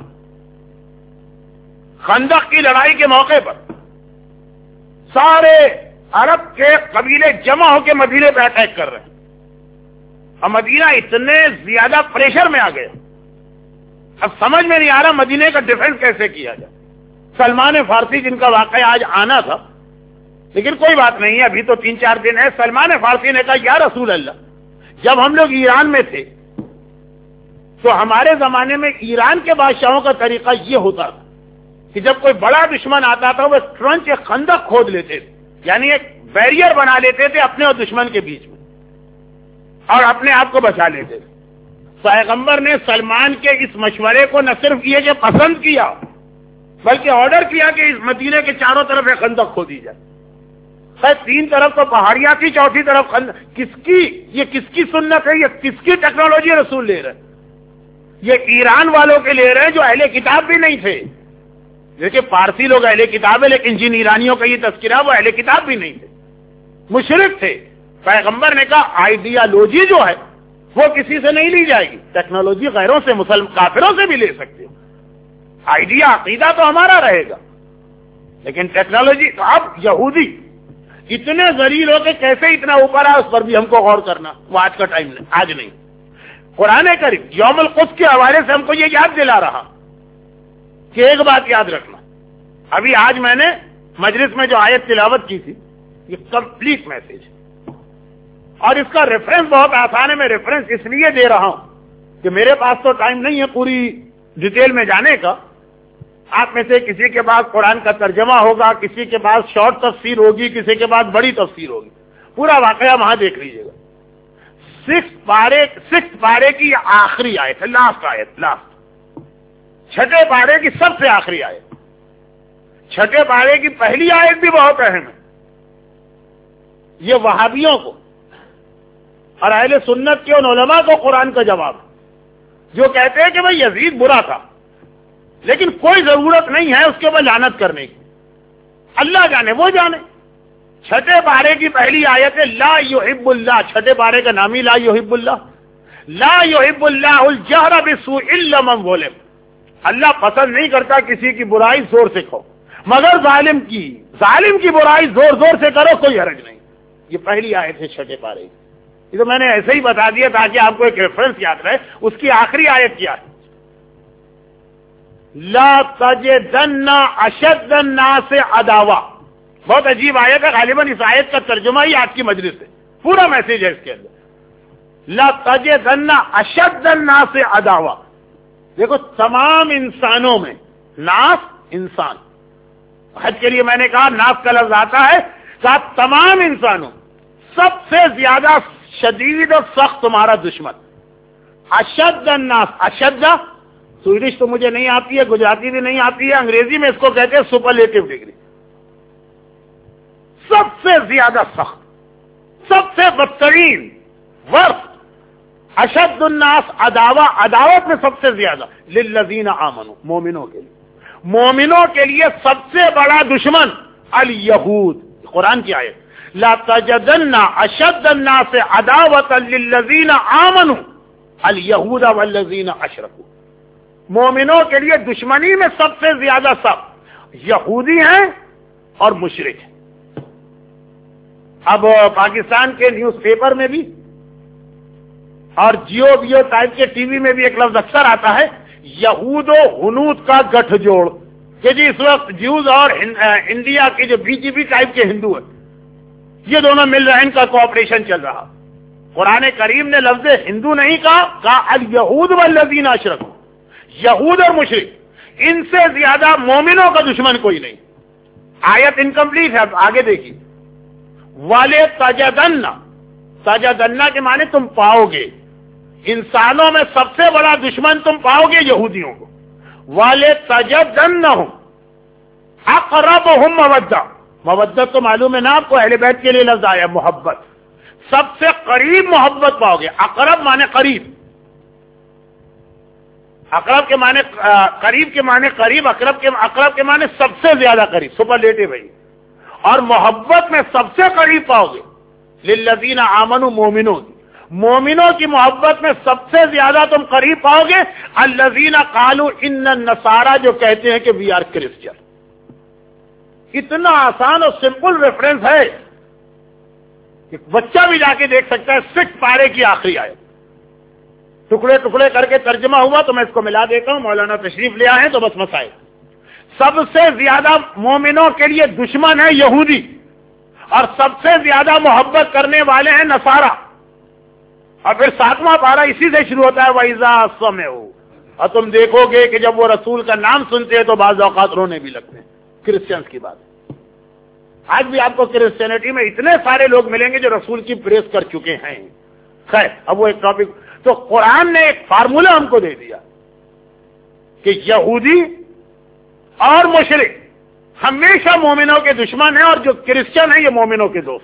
خندق کی لڑائی کے موقع پر سارے عرب کے قبیلے جمع ہو کے مدینے پہ اٹیک کر رہے ہیں, اور مدینہ اتنے زیادہ پریشر میں آ گیا, اب سمجھ میں نہیں آ رہا مدینے کا ڈیفینس کیسے کیا جائے. سلمان فارسی جن کا واقعہ آج آنا تھا, لیکن کوئی بات نہیں ہے, ابھی تو 3-4 دن ہے. سلمان فارسی نے کہا یا رسول اللہ, جب ہم لوگ ایران میں تھے تو ہمارے زمانے میں ایران کے بادشاہوں کا طریقہ یہ ہوتا تھا کہ جب کوئی بڑا دشمن آتا تھا وہ ٹرنچ ایک خندق کھود لیتے تھے, یعنی ایک بیریئر بنا لیتے تھے اپنے اور دشمن کے بیچ میں, اور اپنے آپ کو بچا لیتے تھے. پیغمبر نے سلمان کے اس مشورے کو نہ صرف یہ کہ پسند کیا, بلکہ آرڈر کیا کہ اس مدینے کے چاروں طرف ایک خندق کھودی جائے. خیر 3 طرف تو پہاڑیاں تھی, چوتھی طرف یہ کس کی سنت ہے, یہ کس کی ٹیکنالوجی رسول لے رہے ہیں؟ یہ ایران والوں کے لے رہے ہیں جو اہل کتاب بھی نہیں تھے. دیکھیں پارسی لوگ اہل کتاب ہے, لیکن جن ایرانیوں کا یہ تذکرہ وہ اہل کتاب بھی نہیں تھے, مشرک تھے. پیغمبر نے کہا آئیڈیالوجی جو ہے وہ کسی سے نہیں لی جائے گی, ٹیکنالوجی غیروں سے, کافروں سے بھی لے سکتے ہو. آئیڈیا عقیدہ تو ہمارا رہے گا, لیکن ٹیکنالوجی. اب یہودی اتنے ذلیل ہو کے کیسے اتنا اوپر آ, اس پر بھی ہم کو غور کرنا. وہ آج کا ٹائم نہیں, آج نہیں. قرآن کریم یوم القدس کے حوالے سے ہم کو یہ یاد دلا رہا کہ ایک بات یاد رکھنا. ابھی آج میں نے مجلس میں جو آیت تلاوت کی تھی یہ کمپلیٹ میسج, اور اس کا ریفرنس بہت آسان ہے. میں ریفرنس اس لیے دے رہا ہوں کہ میرے پاس تو ٹائم نہیں ہے پوری ڈیٹیل میں جانے کا. آپ میں سے کسی کے پاس قرآن کا ترجمہ ہوگا, کسی کے پاس شارٹ تفسیر ہوگی, کسی کے پاس بڑی تفسیر ہوگی. پورا واقعہ وہاں دیکھ لیجیے گا. 6 پارے کی آخری آیت ہے, لاسٹ آیت, لاسٹ 6 پارے کی سب سے آخری آیت. 6 پارے کی پہلی آیت بھی بہت اہم ہے. یہ وہابیوں کو اور اہل سنت کے ان علماء کو قرآن کا جواب, جو کہتے ہیں کہ بھئی یزید برا تھا لیکن کوئی ضرورت نہیں ہے اس کے اوپر لعنت کرنے کی, اللہ جانے وہ جانے. 6 پارے کی پہلی آیت ہے لا یحب اللہ. 6 پارے کا نام ہی لا یحب اللہ. لا یحب اللہ الجہر بالسوء الا من ظلم. اللہ پسند نہیں کرتا کسی کی برائی زور سے کہو, مگر ظالم کی برائی زور زور سے کرو, کوئی حرج نہیں. یہ پہلی آیت ہے 6 پارے کی. یہ تو میں نے ایسے ہی بتا دیا تاکہ آپ کو ایک ریفرنس یاد رہے. اس کی آخری آیت کیا ہے؟ لا تجدن اشد الناس عداوہ. بہت عجیب آیت ہے, غالباً اس آیت کا ترجمہ ہی آج کی مجلس ہے, پورا میسج ہے اس کے اندر. لا تجدن اشد الناس عداوہ. دیکھو تمام انسانوں میں, ناس انسان, حج کے لیے میں نے کہا ناس کا لفظ آتا ہے, ساتھ تمام انسانوں سب سے زیادہ شدید اور سخت تمہارا دشمن. اشد الناس, اشد سویڈش تو مجھے نہیں آتی ہے, گجراتی بھی نہیں آتی ہے, انگریزی میں اس کو کہتے ہیں سپرلیٹو ڈگری. سب سے زیادہ سخت, سب سے بدترین, ورس. اشد الناس عداوہ, عداوت میں سب سے زیادہ للذین آمنوا, مومنوں کے لیے. مومنوں کے لیے سب سے بڑا دشمن الیہود. قرآن کی آیت لا تجدن اشد الناس عداوۃ للذین آمنوا الیہود والذین اشرکوا. مومنوں کے لیے دشمنی میں سب سے زیادہ سخت یہودی ہیں اور مشرک ہیں. اب پاکستان کے نیوز پیپر میں بھی اور جیو ٹائپ کے ٹی وی میں بھی ایک لفظ اکثر آتا ہے یہود و ہنود کا گٹھ جوڑ, کہ جی اس وقت جیوز اور انڈیا کے جو بی جے پی ٹائپ کے ہندو ہیں یہ دونوں مل رہے ہیں, ان کا کوآپریشن چل رہا. قرآن کریم نے لفظ ہندو نہیں کہا الیہود والذین اشرکوا, یہود اور مشرک, ان سے زیادہ مومنوں کا دشمن کوئی نہیں. آیت انکمپلیٹ ہے, آگے دیکھیے. والے تجدن, تجدن کے معنی تم پاؤ گے, انسانوں میں سب سے بڑا دشمن تم پاؤ گے یہودیوں کو. والے تجدنہم اقربہم مودہ, مودت تو معلوم ہے نا آپ کو, اہل بیت کے لیے لفظ آیا محبت, سب سے قریب محبت پاؤ گے. اقرب معنی قریب, اقرب کے معنی قریب کے معنی قریب, اقرب کے معنی سب سے زیادہ قریب, سپرلیٹو ہے. اور محبت میں سب سے قریب پاؤ گے للذین آمنوا مومنون, مومنوں کی محبت میں سب سے زیادہ تم قریب پاؤ گے الذین قالوا ان النصارى, جو کہتے ہیں کہ وی آر کرسچن. اتنا آسان اور سمپل ریفرنس ہے کہ بچہ بھی جا کے دیکھ سکتا ہے. 6 پارے کی آخری آیت, ٹکڑے ٹکڑے کر کے ترجمہ ہوا تو میں اس کو ملا دیتا ہوں, مولانا تشریف لے آئے تو بس مسائل. سب سے زیادہ مومنوں کے لیے دشمن ہے یہودی, اور سب سے زیادہ محبت کرنے والے ہیں نصارہ. اور پھر 7واں پارہ اسی سے شروع ہوتا ہے وَإِذَا سَمِعُوا, اور تم دیکھو گے کہ جب وہ رسول کا نام سنتے ہیں تو بعض اوقات رونے بھی لگتے ہیں. کرسچنز کی بات ہے. آج بھی آپ کو کرسچینٹی میں اتنے سارے لوگ ملیں گے جو رسول کی پریس کر چکے ہیں. خیر, اب وہ ایک ٹاپک. تو قرآن نے ایک فارمولا ہم کو دے دیا کہ یہودی اور مشرک ہمیشہ مومنوں کے دشمن ہیں, اور جو کرسچن ہیں یہ مومنوں کے دوست.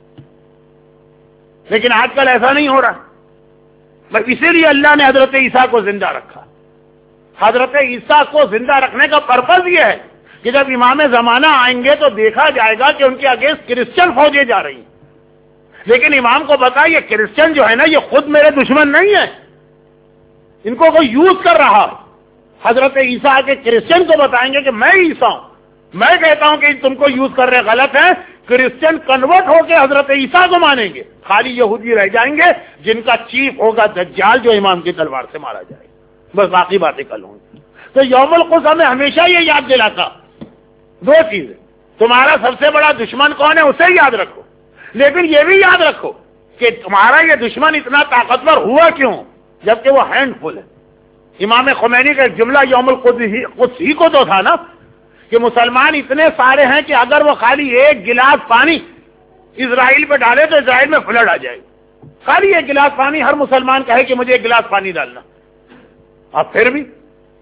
لیکن آج کل ایسا نہیں ہو رہا. بس اسی لیے اللہ نے حضرت عیسیٰ کو زندہ رکھا. حضرت عیسیٰ کو زندہ رکھنے کا پرپز یہ ہے کہ جب امام زمانہ آئیں گے تو دیکھا جائے گا کہ ان کے اگینسٹ کرسچن فوجیں جا رہی ہیں. لیکن امام کو بتا یہ کرسچن جو ہے نا یہ خود میرے دشمن نہیں ہے, ان کو کوئی یوز کر رہا. حضرت عیسیٰ کے کرسچن کو بتائیں گے کہ میں عیسیٰ ہوں, میں کہتا ہوں کہ تم کو یوز کر رہے غلط ہے. کرسچن کنورٹ ہو کے حضرت عیسیٰ کو مانیں گے, خالی یہودی رہ جائیں گے جن کا چیف ہوگا دجال جو امام کی تلوار سے مارا جائے. بس باقی باتیں کل ہوں گی. تو یوم القدس ہمیں ہمیشہ یہ یاد دلاتا 2 چیزیں. تمہارا سب سے بڑا دشمن کون ہے اسے یاد رکھو, لیکن یہ بھی یاد رکھو کہ تمہارا یہ دشمن اتنا طاقتور ہوا کیوں, جبکہ وہ ہینڈ فل ہے. امام خمینی کا ایک جملہ یوم القدس ہی کو تو تھا نا کہ مسلمان اتنے سارے ہیں کہ اگر وہ خالی ایک گلاس پانی اسرائیل پہ ڈالے تو اسرائیل میں فلڈ آ جائے گی. خالی ایک گلاس پانی, ہر مسلمان کہے کہ مجھے 1 گلاس پانی ڈالنا. اب پھر بھی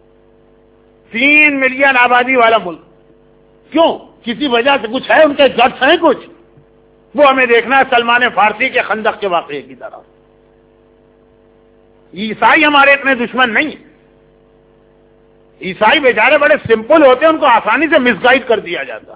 3 ملین آبادی والا ملک, کیوں, کسی وجہ سے کچھ ہے, ان کے گٹس ہیں کچھ. وہ ہمیں دیکھنا ہے سلمان فارسی کے خندق کے واقعے کی طرح. عیسائی ہمارے اتنے دشمن نہیں ہیں. عیسائی بیچارے بڑے سمپل ہوتے ہیں, ان کو آسانی سے مس گائیڈ کر دیا جاتا.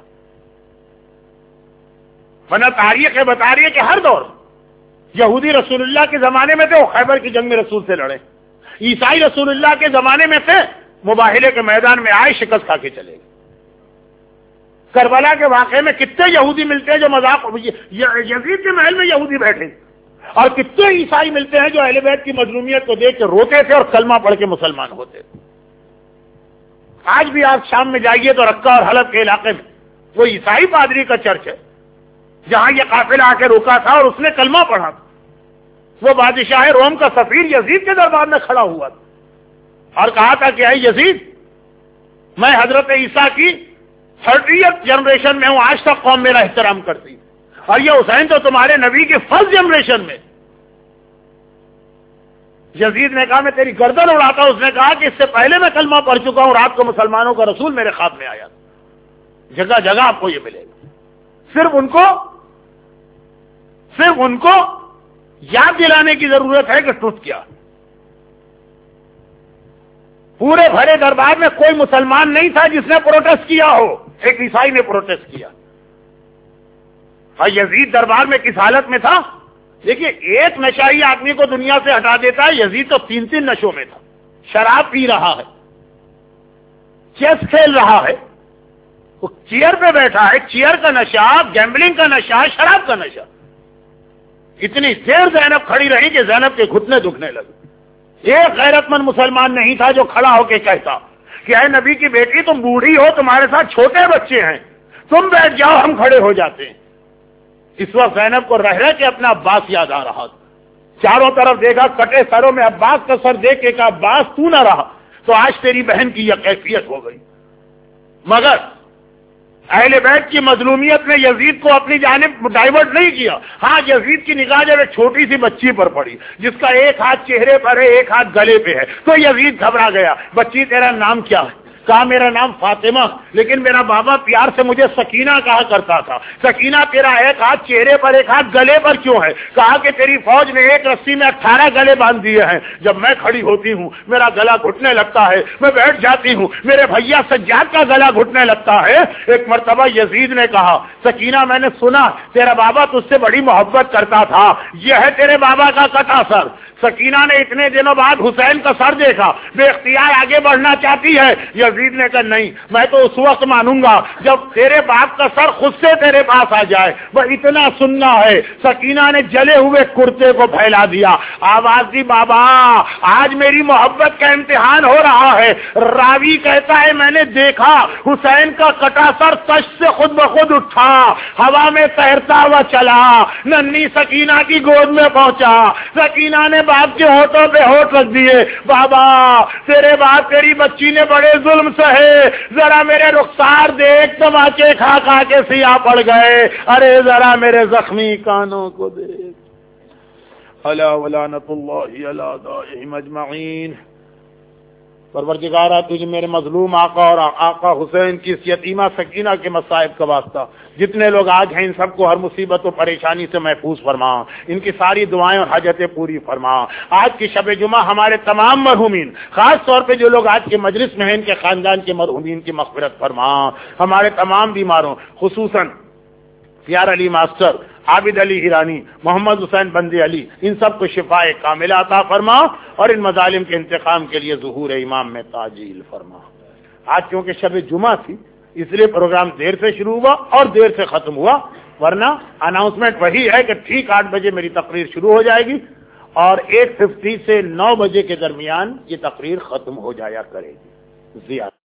ورنہ تاریخ یہ بتا رہی ہے کہ ہر دور یہودی رسول اللہ کے زمانے میں تھے, وہ خیبر کی جنگ میں رسول سے لڑے. عیسائی رسول اللہ کے زمانے میں تھے, مباہلے کے میدان میں آئے, شکست کھا کے چلے گئے. کربلا کے واقعے میں کتنے یہودی ملتے ہیں جو مذاق, یزید کے محل میں یہودی بیٹھے, اور کتنے عیسائی ملتے ہیں جو اہل بیت کی مظلومیت کو دیکھ کے روتے تھے اور کلمہ پڑھ کے مسلمان ہوتے تھے. آج بھی آپ شام میں جائیے تو رقہ اور حلب کے علاقے میں وہ عیسائی پادری کا چرچ ہے جہاں یہ قافلہ آ کے روکا تھا اور اس نے کلمہ پڑھا تھا. وہ بادشاہ روم کا سفیر یزید کے دربار میں کھڑا ہوا تھا اور کہا تھا کہ اے یزید, میں حضرت عیسیٰ کی 30th جنریشن میں ہوں, آج تک قوم میرا احترام کرتی, اور یہ حسین تو تمہارے نبی کی 1st جنریشن میں. یزید نے کہا میں تیری گردن اڑاتا ہوں. اس نے کہا کہ اس سے پہلے میں کلمہ پڑھ چکا ہوں, رات کو مسلمانوں کا رسول میرے خواب میں آیا. جگہ جگہ آپ کو یہ ملے گا. صرف ان کو یاد دلانے کی ضرورت ہے کہ ٹروت کیا. پورے بھرے دربار میں کوئی مسلمان نہیں تھا جس نے پروٹیسٹ کیا ہو، ایک عیسائی نے پروٹیسٹ کیا. اور یزید دربار میں کس حالت میں تھا؟ دیکھیے، ایک نشائی آدمی کو دنیا سے ہٹا دیتا ہے، یزید تو 3 نشوں میں تھا. شراب پی رہا ہے، چیس کھیل رہا ہے، وہ چیئر پہ بیٹھا ہے، چیئر کا نشہ، گیمبلنگ کا نشہ، شراب کا نشہ. اتنی دیر زینب کھڑی رہی کہ زینب کے گھٹنے دکھنے لگے. ایک غیرت مند مسلمان نہیں تھا جو کھڑا ہو کے کہتا کہ اے نبی کی بیٹی، تم بوڑھی ہو، تمہارے ساتھ چھوٹے بچے ہیں، تم بیٹھ جاؤ، ہم کھڑے ہو جاتے ہیں. اس وقت زینب کو رہ رہ کے اپنا عباس یاد آ رہا تھا. چاروں طرف دیکھا، کٹے سروں میں عباس کا سر دیکھ کے کہا عباس تو نہ رہا تو آج تیری بہن کی یہ کیفیت ہو گئی. مگر اہل بیت کی مظلومیت نے یزید کو اپنی جانب ڈائیورٹ نہیں کیا. ہاں، یزید کی نگاہ جب ایک چھوٹی سی بچی پر پڑی جس کا ایک ہاتھ چہرے پر ہے، ایک ہاتھ گلے پہ ہے، تو یزید گھبرا گیا. بچی تیرا نام کیا ہے؟ کہا میرا نام فاطمہ، لیکن میرا بابا پیار سے مجھے سکینہ کہا کرتا تھا. سکینہ، تیرا ایک ہاتھ چہرے پر ایک ہاتھ گلے پر کیوں ہے؟ کہا کہ تیری فوج نے ایک رسی میں 18 گلے باندھ دیے ہیں. جب میں کھڑی ہوتی ہوں میرا گلا گھٹنے لگتا ہے، میں بیٹھ جاتی ہوں میرے بھیا سجاد کا گلا گھٹنے لگتا ہے. ایک مرتبہ یزید نے کہا سکینہ، میں نے سنا تیرا بابا تجھ سے بڑی محبت کرتا تھا، یہ ہے تیرے بابا کا کٹا سر. سکینہ نے اتنے دنوں بعد حسین کا سر دیکھا، بے اختیار آگے بڑھنا چاہتی ہے. یزید نے کہا نہیں، میں تو اس وقت مانوں گا جب تیرے باپ کا سر خود سے تیرے پاس آ جائے. وہ اتنا سننا ہے. سکینہ نے جلے ہوئے کرتے کو پھیلا دیا، آواز دی بابا آج میری محبت کا امتحان ہو رہا ہے. راوی کہتا ہے میں نے دیکھا حسین کا کٹا سر تش سے خود بخود اٹھا، ہوا میں تیرتا ہوا چلا، ننھی سکینہ کی گود میں پہنچا. سکینہ نے باپ کے ہونٹوں پہ ہونٹ رکھ دیے. بابا تیرے باپ تیری بچی نے بڑے ظلم سہے، ذرا میرے رخسار دیکھ، تماچے کھا کھا کے سیاہ پڑ گئے. ارے ذرا میرے زخمی کانوں کو دیکھ. الا ولعنۃ اللہ علی اعدائہم اجمعین. پروردگارا تجھے میرے مظلوم آقا اور آقا حسین کی اس یتیمہ سکینہ کے مصائب کا واسطہ جتنے لوگ آج ہیں ان سب کو ہر مصیبت و پریشانی سے محفوظ فرما، ان کی ساری دعائیں اور حاجتیں پوری فرما. آج کی شب جمعہ ہمارے تمام مرحومین، خاص طور پہ جو لوگ آج کے مجلس میں ہیں، ان کے خاندان کے مرحومین کی مغفرت فرما. ہمارے تمام بیماروں خصوصاً پیار علی ماسٹر، عابد علی ہیرانی، محمد حسین بندی علی، ان سب کو شفاء کاملہ عطا فرما اور ان مظالم کے انتقام کے لیے ظہور امام میں تعجیل فرما. آج کیونکہ شب جمعہ تھی اس لیے پروگرام دیر سے شروع ہوا اور دیر سے ختم ہوا، ورنہ اناؤنسمنٹ وہی ہے کہ ٹھیک 8 بجے میری تقریر شروع ہو جائے گی اور 8:50 سے 9 بجے کے درمیان یہ تقریر ختم ہو جایا کرے گی.